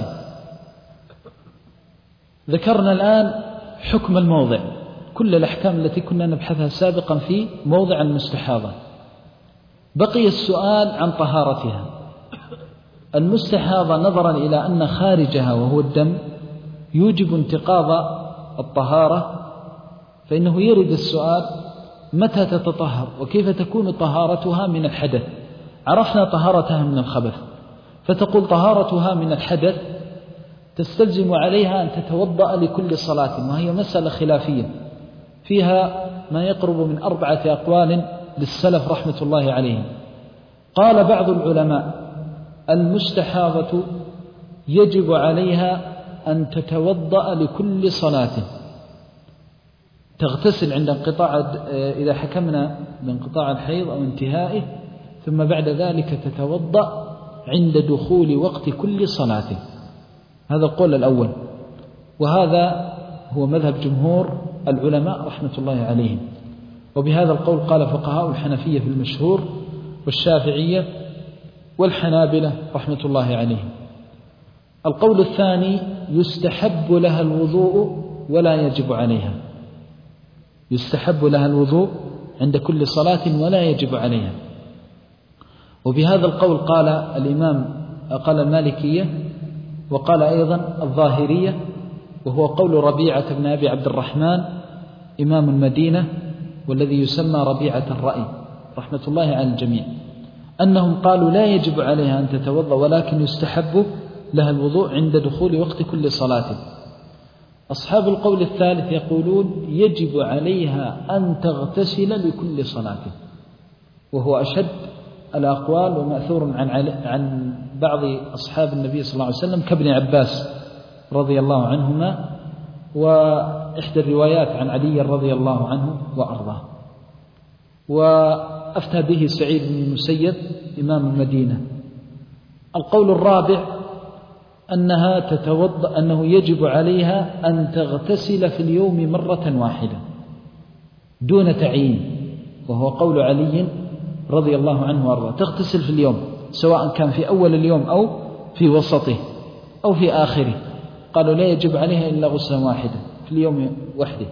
Speaker 2: ذكرنا الآن حكم الموضع، كل الأحكام التي كنا نبحثها سابقا في موضع المستحاضة. بقي السؤال عن طهارتها. المستحاضة نظرا إلى أن خارجها وهو الدم يوجب انتقاض الطهارة، فإنه يرد السؤال متى تتطهر وكيف تكون طهارتها من الحدث. عرفنا طهارتها من الخبث، فتقول طهارتها من الحدث تستلزم عليها أن تتوضأ لكل صلاة، وهي مسألة خلافية فيها ما يقرب من أربعة أقوال للسلف رحمة الله عليهم. قال بعض العلماء المستحاضة يجب عليها أن تتوضأ لكل صلاة، تغتسل عند انقطاع إذا حكمنا بانقطاع الحيض أو انتهائه، ثم بعد ذلك تتوضأ عند دخول وقت كل صلاة. هذا القول الأول، وهذا هو مذهب جمهور العلماء رحمة الله عليهم، وبهذا القول قال فقهاء الحنفية في المشهور والشافعية والحنابلة رحمة الله عليهم. القول الثاني يستحب لها الوضوء ولا يجب عليها، يستحب لها الوضوء عند كل صلاة ولا يجب عليها. وبهذا القول قال الإمام قال المالكية، وقال أيضا الظاهرية، وهو قول ربيعة بن أبي عبد الرحمن إمام المدينة والذي يسمى ربيعة الرأي رحمة الله على الجميع، أنهم قالوا لا يجب عليها أن تتوضأ ولكن يستحب لها الوضوء عند دخول وقت كل صلاة. أصحاب القول الثالث يقولون يجب عليها أن تغتسل لكل صلاة، وهو أشد الأقوال ومأثور عن عن بعض أصحاب النبي صلى الله عليه وسلم كابن عباس رضي الله عنهما، وإحدى الروايات عن علي رضي الله عنه وأرضاه. وأفتى به سعيد بن المسيب إمام المدينة. القول الرابع أنها تتوضأ، أنه يجب عليها أن تغتسل في اليوم مرة واحدة دون تعيين، وهو قول علي رضي الله عنه وأرضاه، تغتسل في اليوم سواء كان في أول اليوم أو في وسطه أو في آخره. قالوا لا يجب عليها إلا غسلا واحدا في اليوم وحده.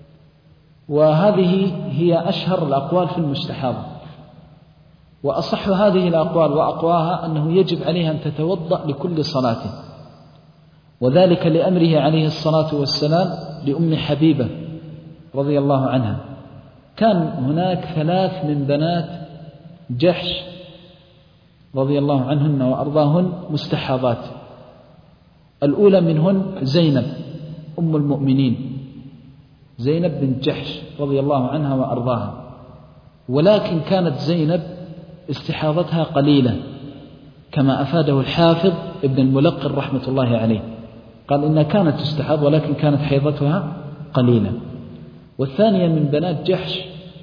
Speaker 2: وهذه هي أشهر الأقوال في المستحاضة، وأصح هذه الأقوال وأقواها أنه يجب عليها أن تتوضأ لكل صلاة، وذلك لأمره عليه الصلاة والسلام لأم حبيبة رضي الله عنها. كان هناك ثلاث من بنات جحش رضي الله عنهن وأرضاهن مستحاضات. الأولى منهن زينب أم المؤمنين، زينب بنت جحش رضي الله عنها وأرضاها، ولكن كانت زينب استحاضتها قليلة كما أفاده الحافظ ابن الملقن رحمة الله عليه، قال إنها كانت تستحاض ولكن كانت حيضتها قليلة. والثانية من بنات جحش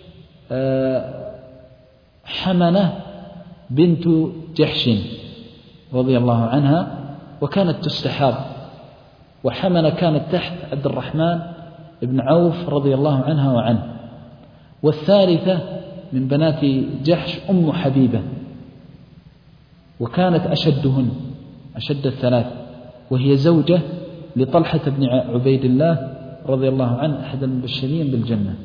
Speaker 2: حمنة بنت جحش رضي الله عنها وكانت تستحاض، وحمنة كانت تحت عبد الرحمن بن عوف رضي الله عنها وعنه. والثالثة من بنات جحش أم حبيبة، وكانت أشدهن أشد الثلاث، وهي زوجة لطلحة بن عبيد الله رضي الله عنه أحد المبشرين بالجنة.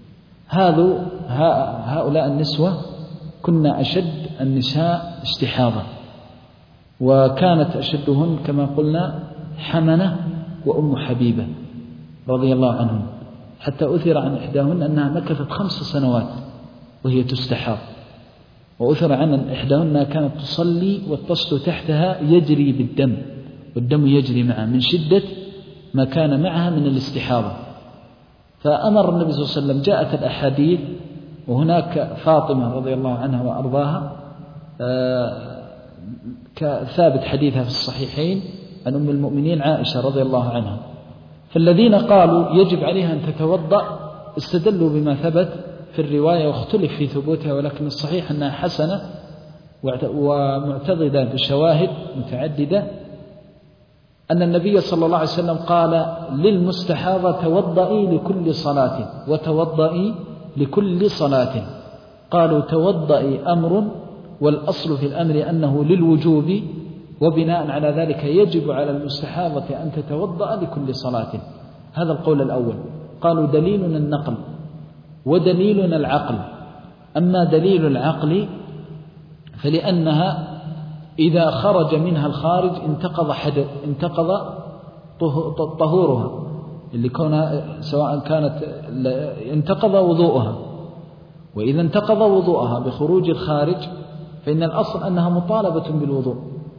Speaker 2: هؤلاء النسوة كنا أشد النساء استحاضة، وكانت أشدهن كما قلنا حمنة وأم حبيبة رضي الله عنهم، حتى أثر عن إحداهن أنها مكثت خمس سنوات وهي تستحاض، وأثر عن إحداهن أنها كانت تصلي والطست تحتها يجري بالدم، والدم يجري معها من شدة ما كان معها من الاستحاضة. فأمر النبي صلى الله عليه وسلم، جاءت الأحاديث، وهناك فاطمة رضي الله عنها وأرضاها ثابت حديثها في الصحيحين عن أم المؤمنين عائشة رضي الله عنها. فالذين قالوا يجب عليها أن تتوضأ استدلوا بما ثبت في الرواية، واختلف في ثبوتها، ولكن الصحيح أنها حسنة ومعتضدة بشواهد متعددة، أن النبي صلى الله عليه وسلم قال للمستحاضة توضئي لكل صلاة وتوضئي لكل صلاة. قالوا توضئي أمر، والأصل في الأمر أنه للوجوب، وبناء على ذلك يجب على المستحاضة أن تتوضأ لكل صلاة. هذا القول الأول. قالوا دليلنا النقل ودليلنا العقل. أما دليل العقل فلأنها إذا خرج منها الخارج انتقض حدث انتقض طهورها، اللي كونها سواء كانت انتقض وضوءها، وإذا انتقض وضوءها بخروج الخارج فإن الأصل أنها مطالبة بالوضوء.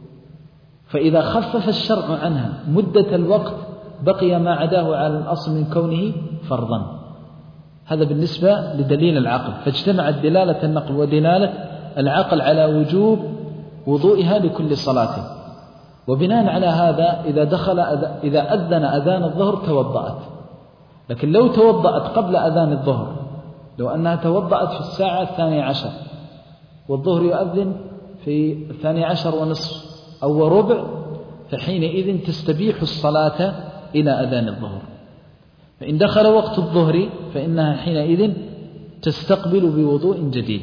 Speaker 2: فإذا خفف الشرع عنها مدة الوقت بقي ما عداه على الأصل من كونه فرضا. هذا بالنسبة لدليل العقل، فاجتمعت دلالة النقل ودلالة العقل على وجوب وضوئها لكل صلاة. وبناء على هذا إذا دخل إذا أذن أذان الظهر توضأت، لكن لو توضأت قبل أذان الظهر، لو أنها توضأت في الساعة الثانية عشر والظهر يؤذن في الثانية عشر ونصف أو ربع، فحينئذ تستبيح الصلاة إلى أذان الظهر. فإن دخل وقت الظهر فإنها حينئذ تستقبل بوضوء جديد.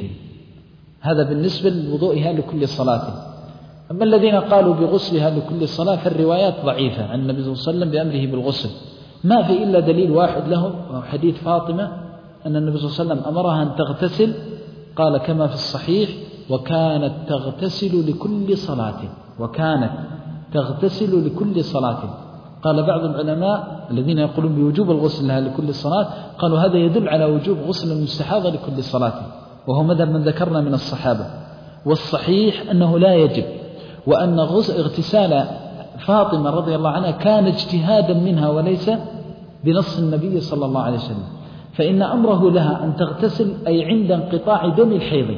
Speaker 2: هذا بالنسبة لوضوئها لكل صلاة. أما الذين قالوا بغسلها لكل صلاة فالروايات ضعيفة عن النبي صلى الله عليه وسلم بأمره بالغسل، ما في إلا دليل واحد له، حديث فاطمة أن النبي صلى الله عليه وسلم أمرها أن تغتسل، قال كما في الصحيح وكانت تغتسل لكل صلاة، وكانت تغتسل لكل صلاة. قال بعض العلماء الذين يقولون بوجوب الغسل لها لكل صلاة قالوا هذا يدل على وجوب غسل المستحاضة لكل صلاة، وهو مذهب من ذكرنا من الصحابة. والصحيح أنه لا يجب، وأن اغتسال فاطمة رضي الله عنها كان اجتهادا منها وليس بنص النبي صلى الله عليه وسلم، فإن أمره لها أن تغتسل أي عند انقطاع دم الحيض،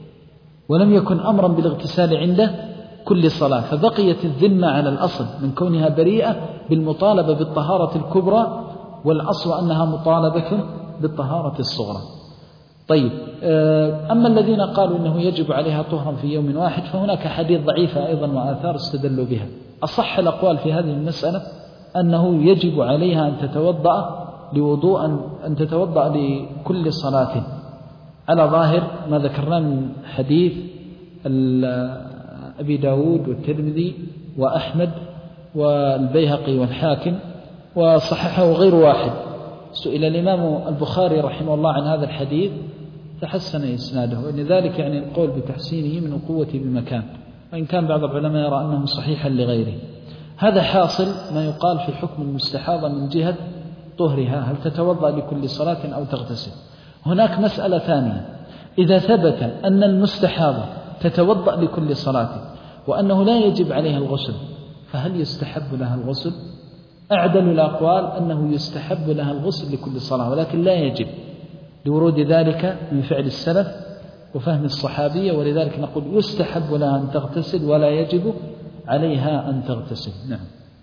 Speaker 2: ولم يكن أمرا بالاغتسال عند كل صلاة، فبقيت الذمة على الأصل من كونها بريئة بالمطالبة بالطهارة الكبرى، والأصل أنها مطالبة بالطهارة الصغرى. طيب، أما الذين قالوا إنه يجب عليها طهرا في يوم واحد فهناك حديث ضعيفة أيضا وآثار استدلوا بها. أصح الأقوال في هذه المسألة أنه يجب عليها أن تتوضأ لوضوء أن تتوضأ لكل صلاة على ظاهر ما ذكرنا من حديث أبي داود والترمذي وأحمد والبيهقي والحاكم، وصححه غير واحد. سئل الإمام البخاري رحمه الله عن هذا الحديث فحسن إسناده، ولذلك يعني القول بتحسينه من القوة بمكان، وإن كان بعض العلماء يرى أنه صحيحا لغيره. هذا حاصل ما يقال في حكم المستحاضة من جهة طهرها، هل تتوضأ لكل صلاة أو تغتسل. هناك مسألة ثانية، إذا ثبت أن المستحاضة تتوضأ لكل صلاة وأنه لا يجب عليها الغسل، فهل يستحب لها الغسل؟ أعدل الأقوال أنه يستحب لها الغسل لكل صلاة، ولكن لا يجب، لورود ذلك من فعل السلف وفهم الصحابية، ولذلك نقول يستحب لها أن تغتسل ولا يجب عليها أن تغتسل. نعم.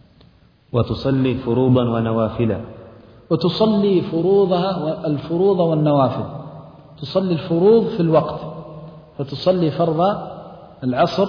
Speaker 3: وتصلي فروضا ونوافلا.
Speaker 2: وتصلي فروضها الفروض والنوافل. تصلي الفروض في الوقت، فتصلي فرض العصر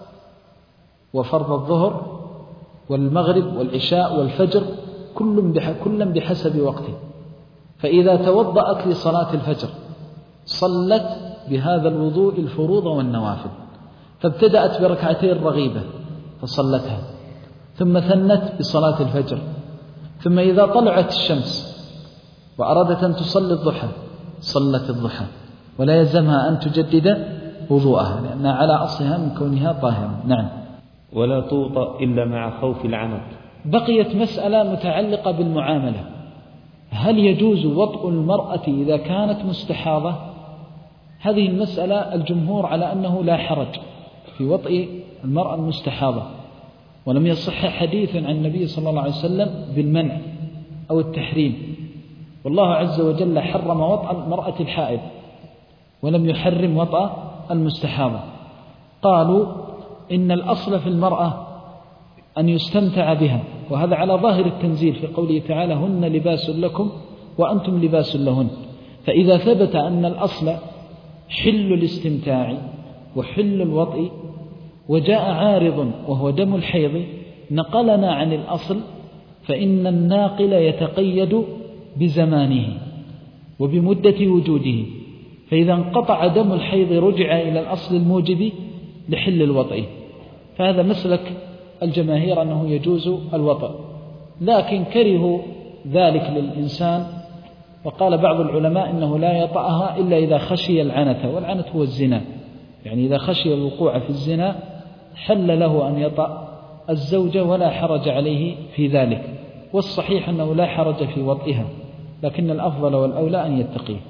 Speaker 2: وفرض الظهر والمغرب والعشاء والفجر كل بحسب وقته. فإذا توضأت لصلاة الفجر صلت بهذا الوضوء الفروض والنوافل، فابتدأت بركعتين الرغيبة فصلتها، ثم ثنت بصلاة الفجر، ثم إذا طلعت الشمس وأرادت أن تصلي الضحى صلت الضحى، ولا يلزمها أن تجدد وضوءها لأنها على أصلها من كونها طاهرة. نعم.
Speaker 3: ولا توطأ إلا مع خوف العنت.
Speaker 2: بقيت مسألة متعلقة بالمعاملة، هل يجوز وطء المرأة إذا كانت مستحاضة؟ هذه المسألة الجمهور على أنه لا حرج في وطء المرأة المستحاضة، ولم يصح حديث عن النبي صلى الله عليه وسلم بالمنع أو التحريم، والله عز وجل حرم وطء المرأة الحائض ولم يحرم وطء المستحاضة. قالوا إن الأصل في المرأة أن يستمتع بها، وهذا على ظاهر التنزيل في قوله تعالى هن لباس لكم وأنتم لباس لهن. فإذا ثبت أن الأصل حل الاستمتاع وحل الوطء وجاء عارض وهو دم الحيض نقلنا عن الأصل، فإن الناقل يتقيد بزمانه وبمدة وجوده، فإذا انقطع دم الحيض رجع إلى الأصل الموجب لحل الوطء. فهذا مسلك الجماهير أنه يجوز الوطء، لكن كرهوا ذلك للإنسان، وقال بعض العلماء إنه لا يطأها إلا إذا خشي العنة، والعنة هو الزنا، يعني إذا خشي الوقوع في الزنا حل له أن يطأ الزوجة ولا حرج عليه في ذلك، والصحيح أنه لا حرج في وطئها، لكن الأفضل والأولى أن يتقيه.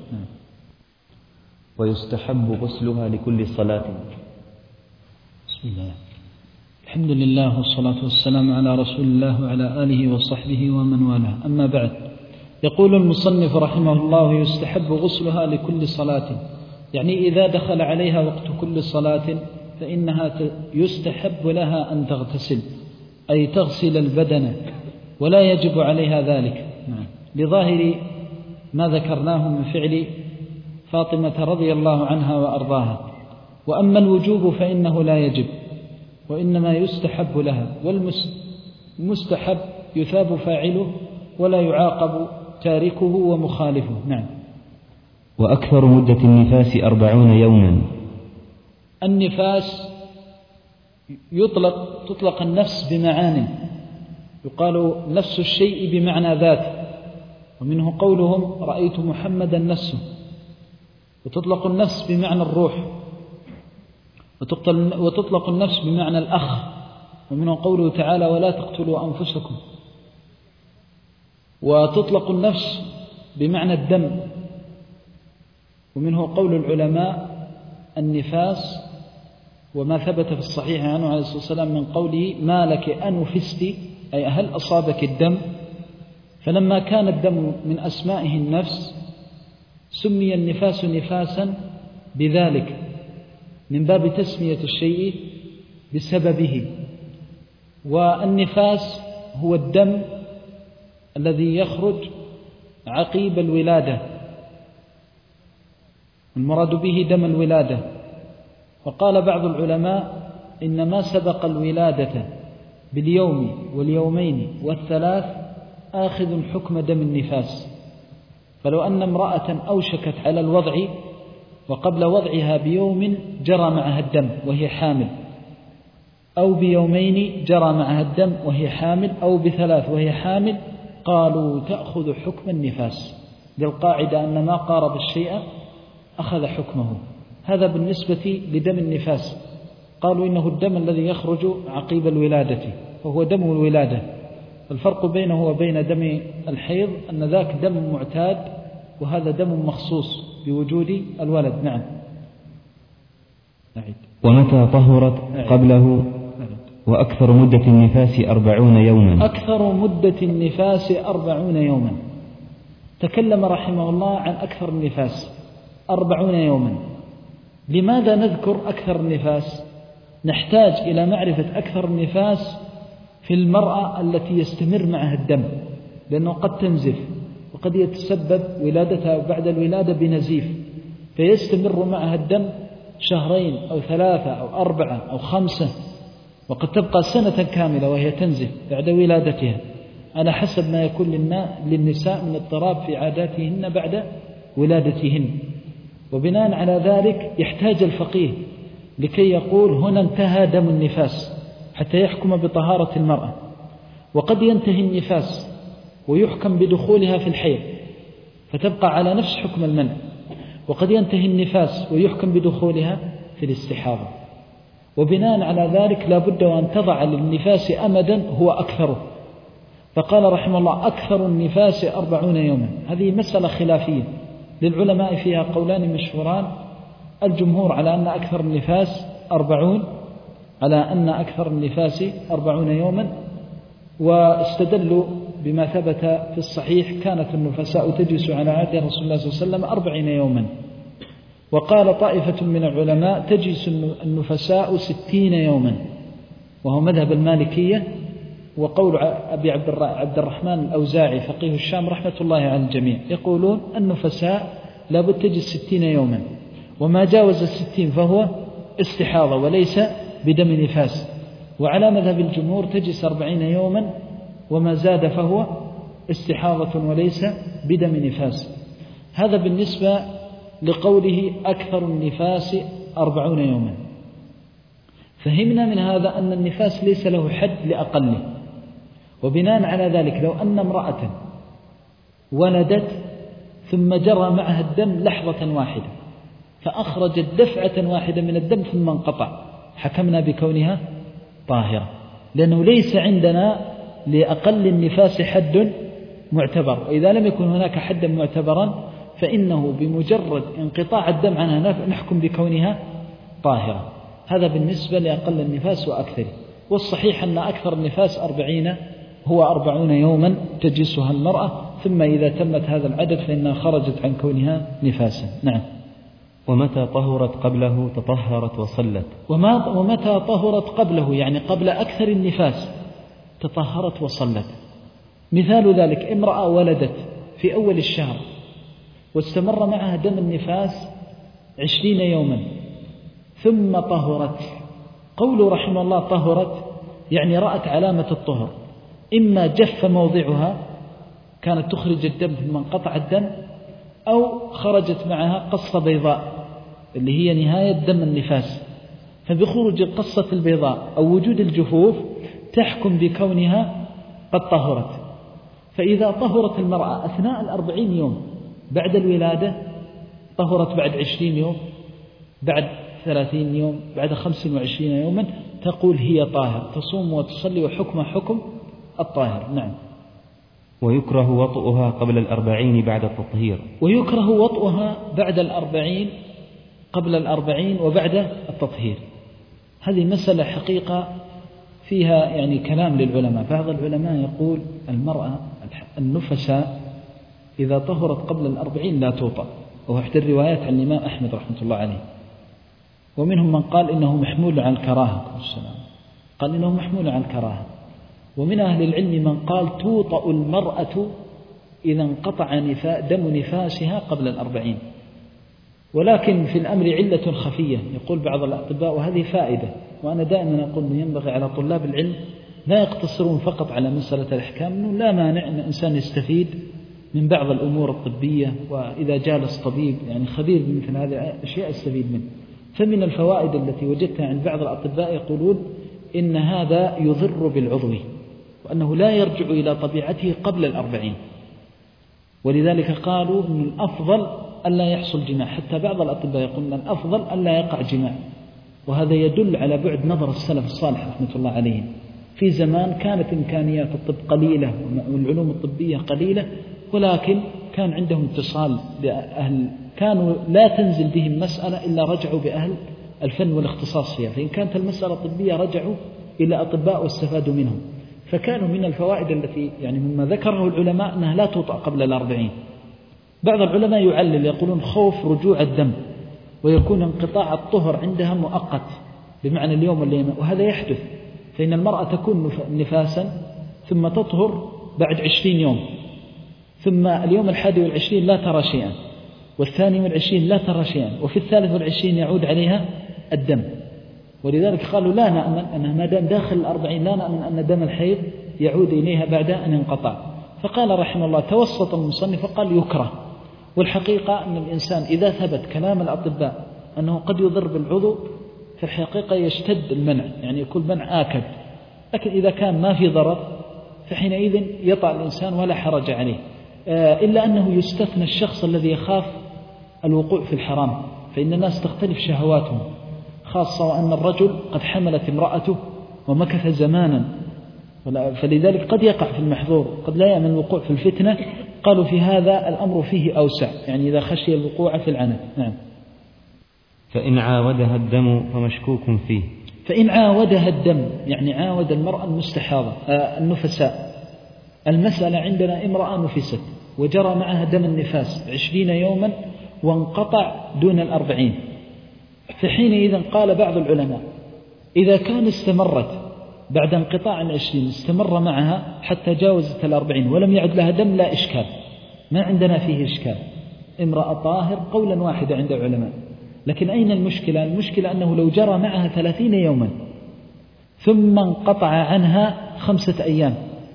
Speaker 3: ويستحب غسلها لكل صلاة.
Speaker 2: بسم الله، الحمد لله والصلاة والسلام على رسول الله وعلى آله وصحبه ومن والاه، أما بعد. يقول المصنف رحمه الله يستحب غسلها لكل صلاة، يعني إذا دخل عليها وقت كل صلاة فإنها يستحب لها أن تغتسل، أي تغسل البدن، ولا يجب عليها ذلك لظاهر ما ذكرناه من فعل فاطمة رضي الله عنها وأرضاها. وأما الوجوب فإنه لا يجب، وإنما يستحب لها، والمستحب يثاب فاعله ولا يعاقب تاركه ومخالفه. نعم.
Speaker 3: وأكثر مدة النفاس أربعون يوما.
Speaker 2: النفاس يطلق تطلق النفس بمعان، يقال نفس الشيء بمعنى ذات، ومنه قولهم رأيت محمدا نفسه، وتطلق النفس بمعنى الروح، وتطلق النفس بمعنى الأخ، ومنه قوله تعالى ولا تقتلوا أنفسكم، وتطلق النفس بمعنى الدم، ومنه قول العلماء النفاس وما ثبت في الصحيح عنه عليه الصلاة والسلام من قوله ما لك أنفست، أي هل أصابك الدم؟ فلما كان الدم من أسمائه النفس سمي النفاس نفاسا بذلك، من باب تسمية الشيء بسببه. والنفاس هو الدم الذي يخرج عقيب الولادة، المراد به دم الولادة. وقال بعض العلماء إن ما سبق الولادة باليوم واليومين والثلاث آخذ حكم دم النفاس، فلو أن امرأة أوشكت على الوضع وقبل وضعها بيوم جرى معها الدم وهي حامل، أو بيومين جرى معها الدم وهي حامل، أو بثلاث وهي حامل، قالوا تأخذ حكم النفاس، بالقاعدة أن ما قارب الشيء أخذ حكمه. هذا بالنسبة لدم النفاس. قالوا إنه الدم الذي يخرج عقيب الولادة وهو دم الولادة. الفرق بينه وبين دم الحيض أن ذاك دم معتاد وهذا دم مخصوص بوجود الولد. نعم. أعيد.
Speaker 4: ومتى طهرت قبله وأكثر مدة النفاس أربعون يوما.
Speaker 2: أكثر مدة النفاس أربعون يوما. تكلم رحمه الله عن أكثر النفاس أربعون يوما. لماذا نذكر أكثر النفاس؟ نحتاج إلى معرفة أكثر النفاس في المرأة التي يستمر معها الدم، لأنه قد تنزف وقد يتسبب ولادتها بعد الولادة بنزيف، فيستمر معها الدم شهرين أو ثلاثة أو أربعة أو خمسة، وقد تبقى سنة كاملة وهي تنزف بعد ولادتها، على حسب ما يكون للنساء من اضطراب في عاداتهن بعد ولادتهن. وبناء على ذلك يحتاج الفقيه لكي يقول هنا انتهى دم النفاس حتى يحكم بطهارة المرأة. وقد ينتهي النفاس ويحكم بدخولها في الحيض فتبقى على نفس حكم المنع، وقد ينتهي النفاس ويحكم بدخولها في الاستحاضة. وبناء على ذلك لا بد وأن تضع للنفاس أمدا هو أكثره. فقال رحمه الله أكثر النفاس أربعون يوما. هذه مسألة خلافية للعلماء فيها قولان مشهوران. الجمهور على أن أكثر النفاس أربعون، على أن أكثر النفاس أربعون يوما، واستدلوا بما ثبت في الصحيح كانت النفساء تجلس على عهد رسول الله صلى الله عليه وسلم أربعين يوما. وقال طائفة من العلماء تجلس النفساء ستين يوما، وهو مذهب المالكية وقول أبي عبد الرحمن الأوزاعي فقيه الشام رحمة الله على الجميع، يقولون النفساء لابد تجلس ستين يوما، وما جاوز الستين فهو استحاضة وليس بدم نفاس. وعلى مذهب الجمهور تجلس أربعين يوما، وما زاد فهو استحاضة وليس بدم نفاس. هذا بالنسبة لقوله أكثر النفاس أربعون يوما. فهمنا من هذا أن النفاس ليس له حد لأقله. وبناء على ذلك لو أن امرأة ولدت ثم جرى معها الدم لحظة واحدة فأخرجت دفعة واحدة من الدم ثم انقطع، حكمنا بكونها طاهرة، لأنه ليس عندنا لأقل النفاس حد معتبر. وإذا لم يكن هناك حد معتبرا فإنه بمجرد انقطاع الدم عنها نحكم بكونها طاهرة. هذا بالنسبة لأقل النفاس وأكثره. والصحيح أن أكثر النفاس أربعين هو أربعون يوما تجلسها المرأة، ثم إذا تمت هذا العدد فإنها خرجت عن كونها نفاسا. نعم.
Speaker 4: ومتى طهرت قبله تطهرت وصلت.
Speaker 2: وما ومتى طهرت قبله يعني قبل أكثر النفاس تطهرت وصلت. مثال ذلك امرأة ولدت في أول الشهر واستمر معها دم النفاس عشرين يوما ثم طهرت. قوله رحمه الله طهرت يعني رأت علامة الطهر، إما جف موضعها كانت تخرج الدم ثم انقطع الدم، أو خرجت معها قصة بيضاء اللي هي نهاية دم النفاس، فبخروج القصة البيضاء أو وجود الجفوف تحكم بكونها قد طهرت. فإذا طهرت المرأة أثناء الأربعين يوم بعد الولادة طهرت بعد عشرين يوم، بعد ثلاثين يوم، بعد خمس وعشرين يوما، تقول هي طاهر، تصوم وتصلي وحكم حكم الطاهر. نعم.
Speaker 4: ويكره وطئها قبل الأربعين بعد التطهير.
Speaker 2: ويكره وطئها بعد الأربعين قبل الأربعين وبعد التطهير. هذه مسألة حقيقة فيها يعني كلام للعلماء. بعض العلماء يقول المرأة النفساء إذا طهرت قبل الأربعين لا توطأ، وهو إحدى الروايات عن الإمام أحمد رحمة الله عليه. ومنهم من قال إنه محمول عن الكراهة، قال إنه محمول عن الكراهة. ومن أهل العلم من قال توطأ المرأة إذا انقطع دم نفاسها قبل الأربعين. ولكن في الأمر علة خفية يقول بعض الأطباء، وهذه فائدة، وأنا دائما أقول أنه ينبغي على طلاب العلم لا يقتصرون فقط على مسألة الأحكام، أنه لا مانع أن الإنسان يستفيد من بعض الأمور الطبية، وإذا جالس طبيب يعني خبير بمثل هذه الأشياء يستفيد منه. فمن الفوائد التي وجدتها عند بعض الأطباء يقولون إن هذا يضر بالعضو وأنه لا يرجع إلى طبيعته قبل الأربعين، ولذلك قالوا أن الأفضل ألا يحصل جماع، حتى بعض الأطباء يقولون الأفضل ألا يقع جماع، وهذا يدل على بعد نظر السلف الصالح رحمة الله عليهم. في زمان كانت إمكانيات الطب قليلة والعلوم الطبية قليلة، ولكن كان عندهم اتصال بأهل، كانوا لا تنزل بهم مسألة إلا رجعوا بأهل الفن والاختصاص فيها، فإن كانت المسألة طبية رجعوا إلى أطباء واستفادوا منهم. فكانوا من الفوائد التي يعني مما ذكره العلماء أنها لا توطأ قبل الأربعين. بعض العلماء يعلل يقولون خوف رجوع الدم ويكون انقطاع الطهر عندها مؤقت بمعنى اليوم والليلة، وهذا يحدث، فإن المرأة تكون نفاسا ثم تطهر بعد عشرين يوم، ثم اليوم الحادي والعشرين لا ترى شيئا، والثاني والعشرين لا ترى شيئا، وفي الثالث والعشرين يعود عليها الدم. ولذلك قالوا لا نأمن أنها ما دام داخل الأربعين لا نأمن أن دم الحيض يعود إليها بعد أن انقطع. فقال رحمه الله توسط المصنف وقال يكره. والحقيقة أن الإنسان إذا ثبت كلام الأطباء أنه قد يضر بالعضو في الحقيقة يشتد المنع، يعني يكون منع آكد. لكن إذا كان ما في ضرر فحينئذ يطع الإنسان ولا حرج عليه، إلا أنه يستثنى الشخص الذي يخاف الوقوع في الحرام، فإن الناس تختلف شهواتهم، خاصة وأن الرجل قد حملت امرأته ومكث زمانا، فلذلك قد يقع في المحظور، قد لا يأمن الوقوع في الفتنة. قالوا في هذا الأمر فيه أوسع، يعني إذا خشي الوقوع في العنت. نعم.
Speaker 4: فإن عاودها الدم فمشكوك فيه.
Speaker 2: فإن عاودها الدم يعني عاود المرأة المستحاضة النفساء. المسألة عندنا امرأة نفست وجرى معها دم النفاس عشرين يوما وانقطع دون الأربعين، فحينئذ قال بعض العلماء إذا كان استمرت بعد انقطاع العشرين استمر معها حتى جاوزت الأربعين ولم يعد لها دم لا إشكال، ما عندنا فيه إشكال، امرأة طاهر قولا واحدا عند العلماء. لكن أين المشكلة؟ المشكلة أنه لو جرى معها ثلاثين يوما ثم انقطع عنها خمسة أيام،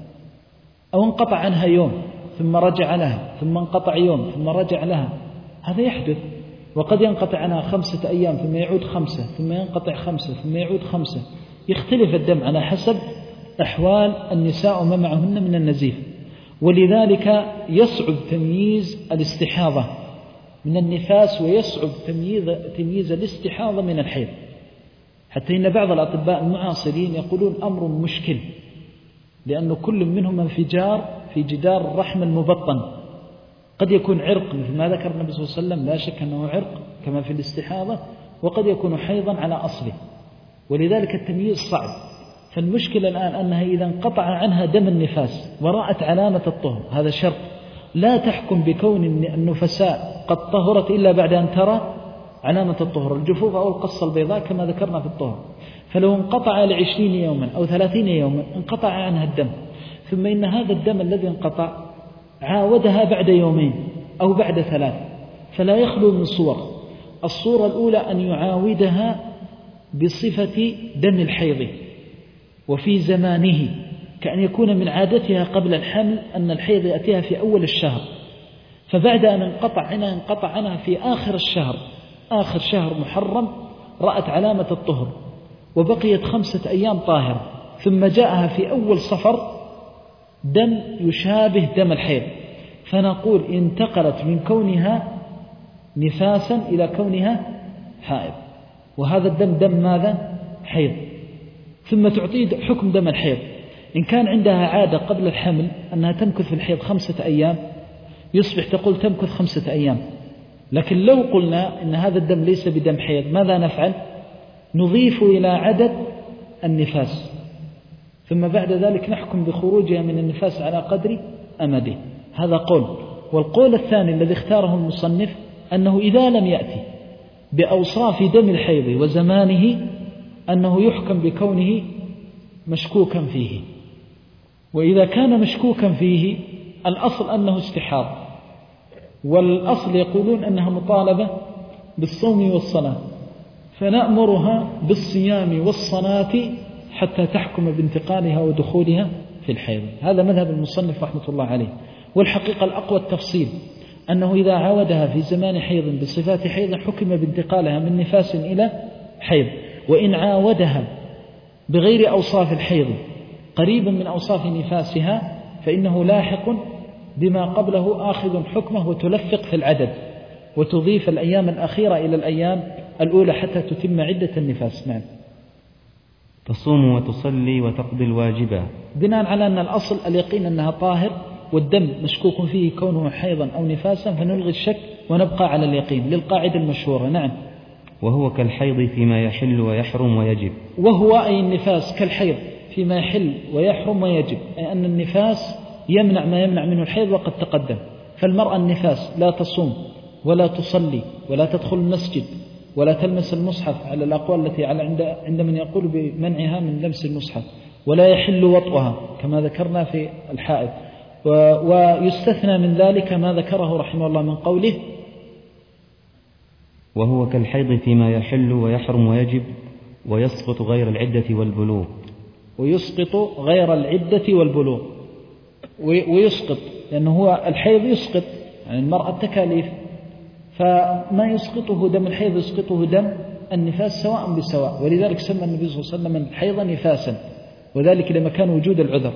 Speaker 2: أو انقطع عنها يوم ثم رجع لها، ثم انقطع يوم ثم رجع لها، هذا يحدث. وقد ينقطع عنها خمسة أيام ثم يعود خمسة ثم ينقطع خمسة ثم يعود خمسة، يختلف الدم على حسب أحوال النساء وما معهن من النزيف. ولذلك يصعب تمييز الاستحاضة من النفاس، ويصعب تمييز, تمييز الاستحاضة من الحيض، حتى إن بعض الأطباء المعاصرين يقولون أمر مشكل، لأن كل منهم انفجار في جدار الرحم المبطن، قد يكون عرق مثل ما ذكر النبي صلى الله عليه وسلم، لا شك أنه عرق كما في الاستحاضة، وقد يكون حيضا على أصله، ولذلك التمييز صعب. فالمشكلة الآن أنها إذا انقطع عنها دم النفاس ورأت علامة الطهر، هذا شرط، لا تحكم بكون النفساء قد طهرت إلا بعد أن ترى علامة الطهر، الجفوف أو القصة البيضاء كما ذكرنا في الطهر. فلو انقطع لعشرين يوما أو ثلاثين يوما انقطع عنها الدم، ثم إن هذا الدم الذي انقطع عاودها بعد يومين أو بعد ثلاث، فلا يخلو من صور. الصورة الأولى أن يعاودها بصفة دم الحيض وفي زمانه، كأن يكون من عادتها قبل الحمل أن الحيض يأتيها في أول الشهر، فبعد أن انقطع عنها انقطع عنها في آخر الشهر، آخر شهر محرم رأت علامة الطهر وبقيت خمسة أيام طاهرة، ثم جاءها في أول صفر دم يشابه دم الحيض، فنقول انتقلت من كونها نفاسا إلى كونها حائض، وهذا الدم دم ماذا؟ حيض. ثم تعطيه حكم دم الحيض. إن كان عندها عادة قبل الحمل أنها تمكث في الحيض خمسة أيام، يصبح تقول تمكث خمسة أيام. لكن لو قلنا إن هذا الدم ليس بدم حيض، ماذا نفعل؟ نضيف إلى عدد النفاس، ثم بعد ذلك نحكم بخروجها من النفاس على قدر أمده. هذا قول. والقول الثاني الذي اختاره المصنف أنه إذا لم يأتي بأوصاف دم الحيض وزمانه أنه يحكم بكونه مشكوكا فيه، وإذا كان مشكوكا فيه الأصل أنه استحاض، والأصل يقولون أنها مطالبة بالصوم والصلاة، فنأمرها بالصيام والصلاة حتى تحكم بانتقالها ودخولها في الحيض. هذا مذهب المصنف رحمة الله عليه. والحقيقة الأقوى التفصيل أنه إذا عاودها في زمان حيض بصفات حيض حكم بانتقالها من نفاس إلى حيض، وإن عاودها بغير أوصاف الحيض قريبا من أوصاف نفاسها فإنه لاحق بما قبله آخذ حكمه وتلفق في العدد وتضيف الأيام الأخيرة إلى الأيام الأولى حتى تتم عدة النفاس. نعم.
Speaker 4: تصوم وتصلي وتقضي الواجبة
Speaker 2: بناء على أن الأصل اليقين أنها طاهر والدم مشكوك فيه كونه حيضا أو نفاسا فنلغي الشك ونبقى على اليقين للقاعدة المشهورة. نعم.
Speaker 4: وهو كالحيض فيما يحل ويحرم ويجب.
Speaker 2: وهو أي النفاس كالحيض فيما يحل ويحرم ويجب، أي أن النفاس يمنع ما يمنع منه الحيض وقد تقدم. فالمرأة النفاس لا تصوم ولا تصلي ولا تدخل المسجد ولا تلمس المصحف على الأقوال التي على عند عند من يقول بمنعها من لمس المصحف، ولا يحل وطئها كما ذكرنا في الحائض. ويستثنى من ذلك ما ذكره رحمه الله من قوله
Speaker 4: وهو كالحيض فيما يحل ويحرم ويجب ويسقط غير العدة والبلوغ.
Speaker 2: ويسقط غير العدة والبلوغ ويسقط لأنه هو الحيض يسقط يعني المرأة التكاليف، فما يسقطه دم الحيض يسقطه دم النفاس سواء بسواء، ولذلك سمى النبي صلى الله عليه وسلم الحيض نفاسا وذلك لما كان وجود العذر.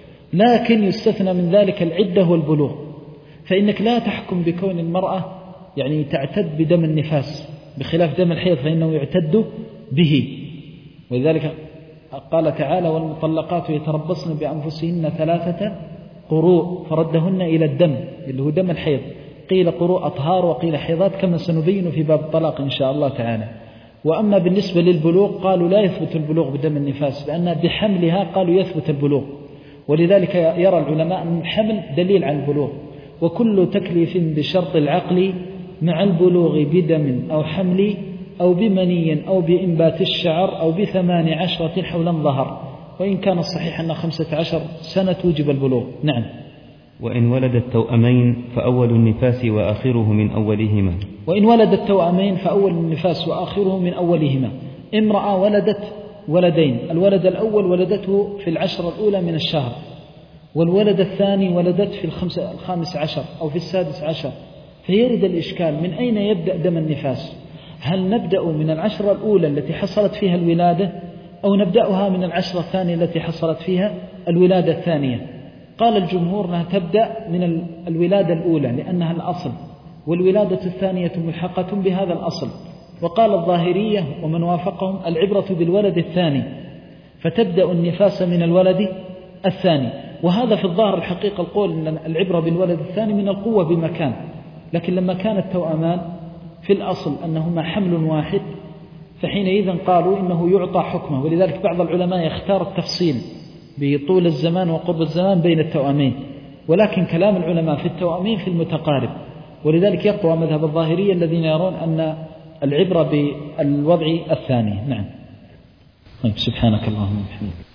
Speaker 2: لكن يستثنى من ذلك العدة والبلوغ، فإنك لا تحكم بكون المرأة يعني تعتد بدم النفاس بخلاف دم الحيض فإنه يعتد به. ولذلك قال تعالى والمطلقات يتربصن بأنفسهن ثلاثة قروء فردهن إلى الدم اللي هو دم الحيض، قيل قروء أطهار وقيل حيضات كما سنبين في باب الطلاق إن شاء الله تعالى. وأما بالنسبة للبلوغ قالوا لا يثبت البلوغ بدم النفاس لأن بحملها قالوا يثبت البلوغ، ولذلك يرى العلماء أن الحمل دليل على البلوغ، وكل تكليف بشرط العقل مع البلوغ بدم أو حمل أو بمني أو بإنبات الشعر أو بثمان عشرة حولا ظهر، وإن كان الصحيح أن خمسة عشر سنة توجب البلوغ. نعم.
Speaker 4: وإن ولد التوأمين فأول النفاس وآخره من أولهما.
Speaker 2: وإن ولد التوأمين فأول النفاس وآخره من أولهما. امرأة ولدت ولدين، الولد الأول ولدته في العشرة الأولى من الشهر، والولد الثاني ولدت في الخامس عشر أو في السادس عشر، فيرد الإشكال من أين يبدأ دم النفاس؟ هل نبدأ من العشرة الأولى التي حصلت فيها الولادة أو نبدأها من العشرة الثانية التي حصلت فيها الولادة الثانية؟ قال الجمهور أنها تبدأ من الولادة الأولى لأنها الأصل، والولادة الثانية ملحقة بهذا الأصل. وقال الظاهرية ومن وافقهم العبرة بالولد الثاني، فتبدأ النفاس من الولد الثاني. وهذا في الظاهر الحقيقة القول أن العبرة بالولد الثاني من القوة بمكان، لكن لما كان التوأمان في الأصل أنهما حمل واحد فحينئذ قالوا إنه يعطى حكمه. ولذلك بعض العلماء يختار التفصيل بطول الزمان وقرب الزمان بين التوأمين، ولكن كلام العلماء في التوأمين في المتقارب، ولذلك يقوى مذهب الظاهرية الذين يرون أن العبرة بالوضع الثاني. نعم. سبحانك اللهم وبحمدك.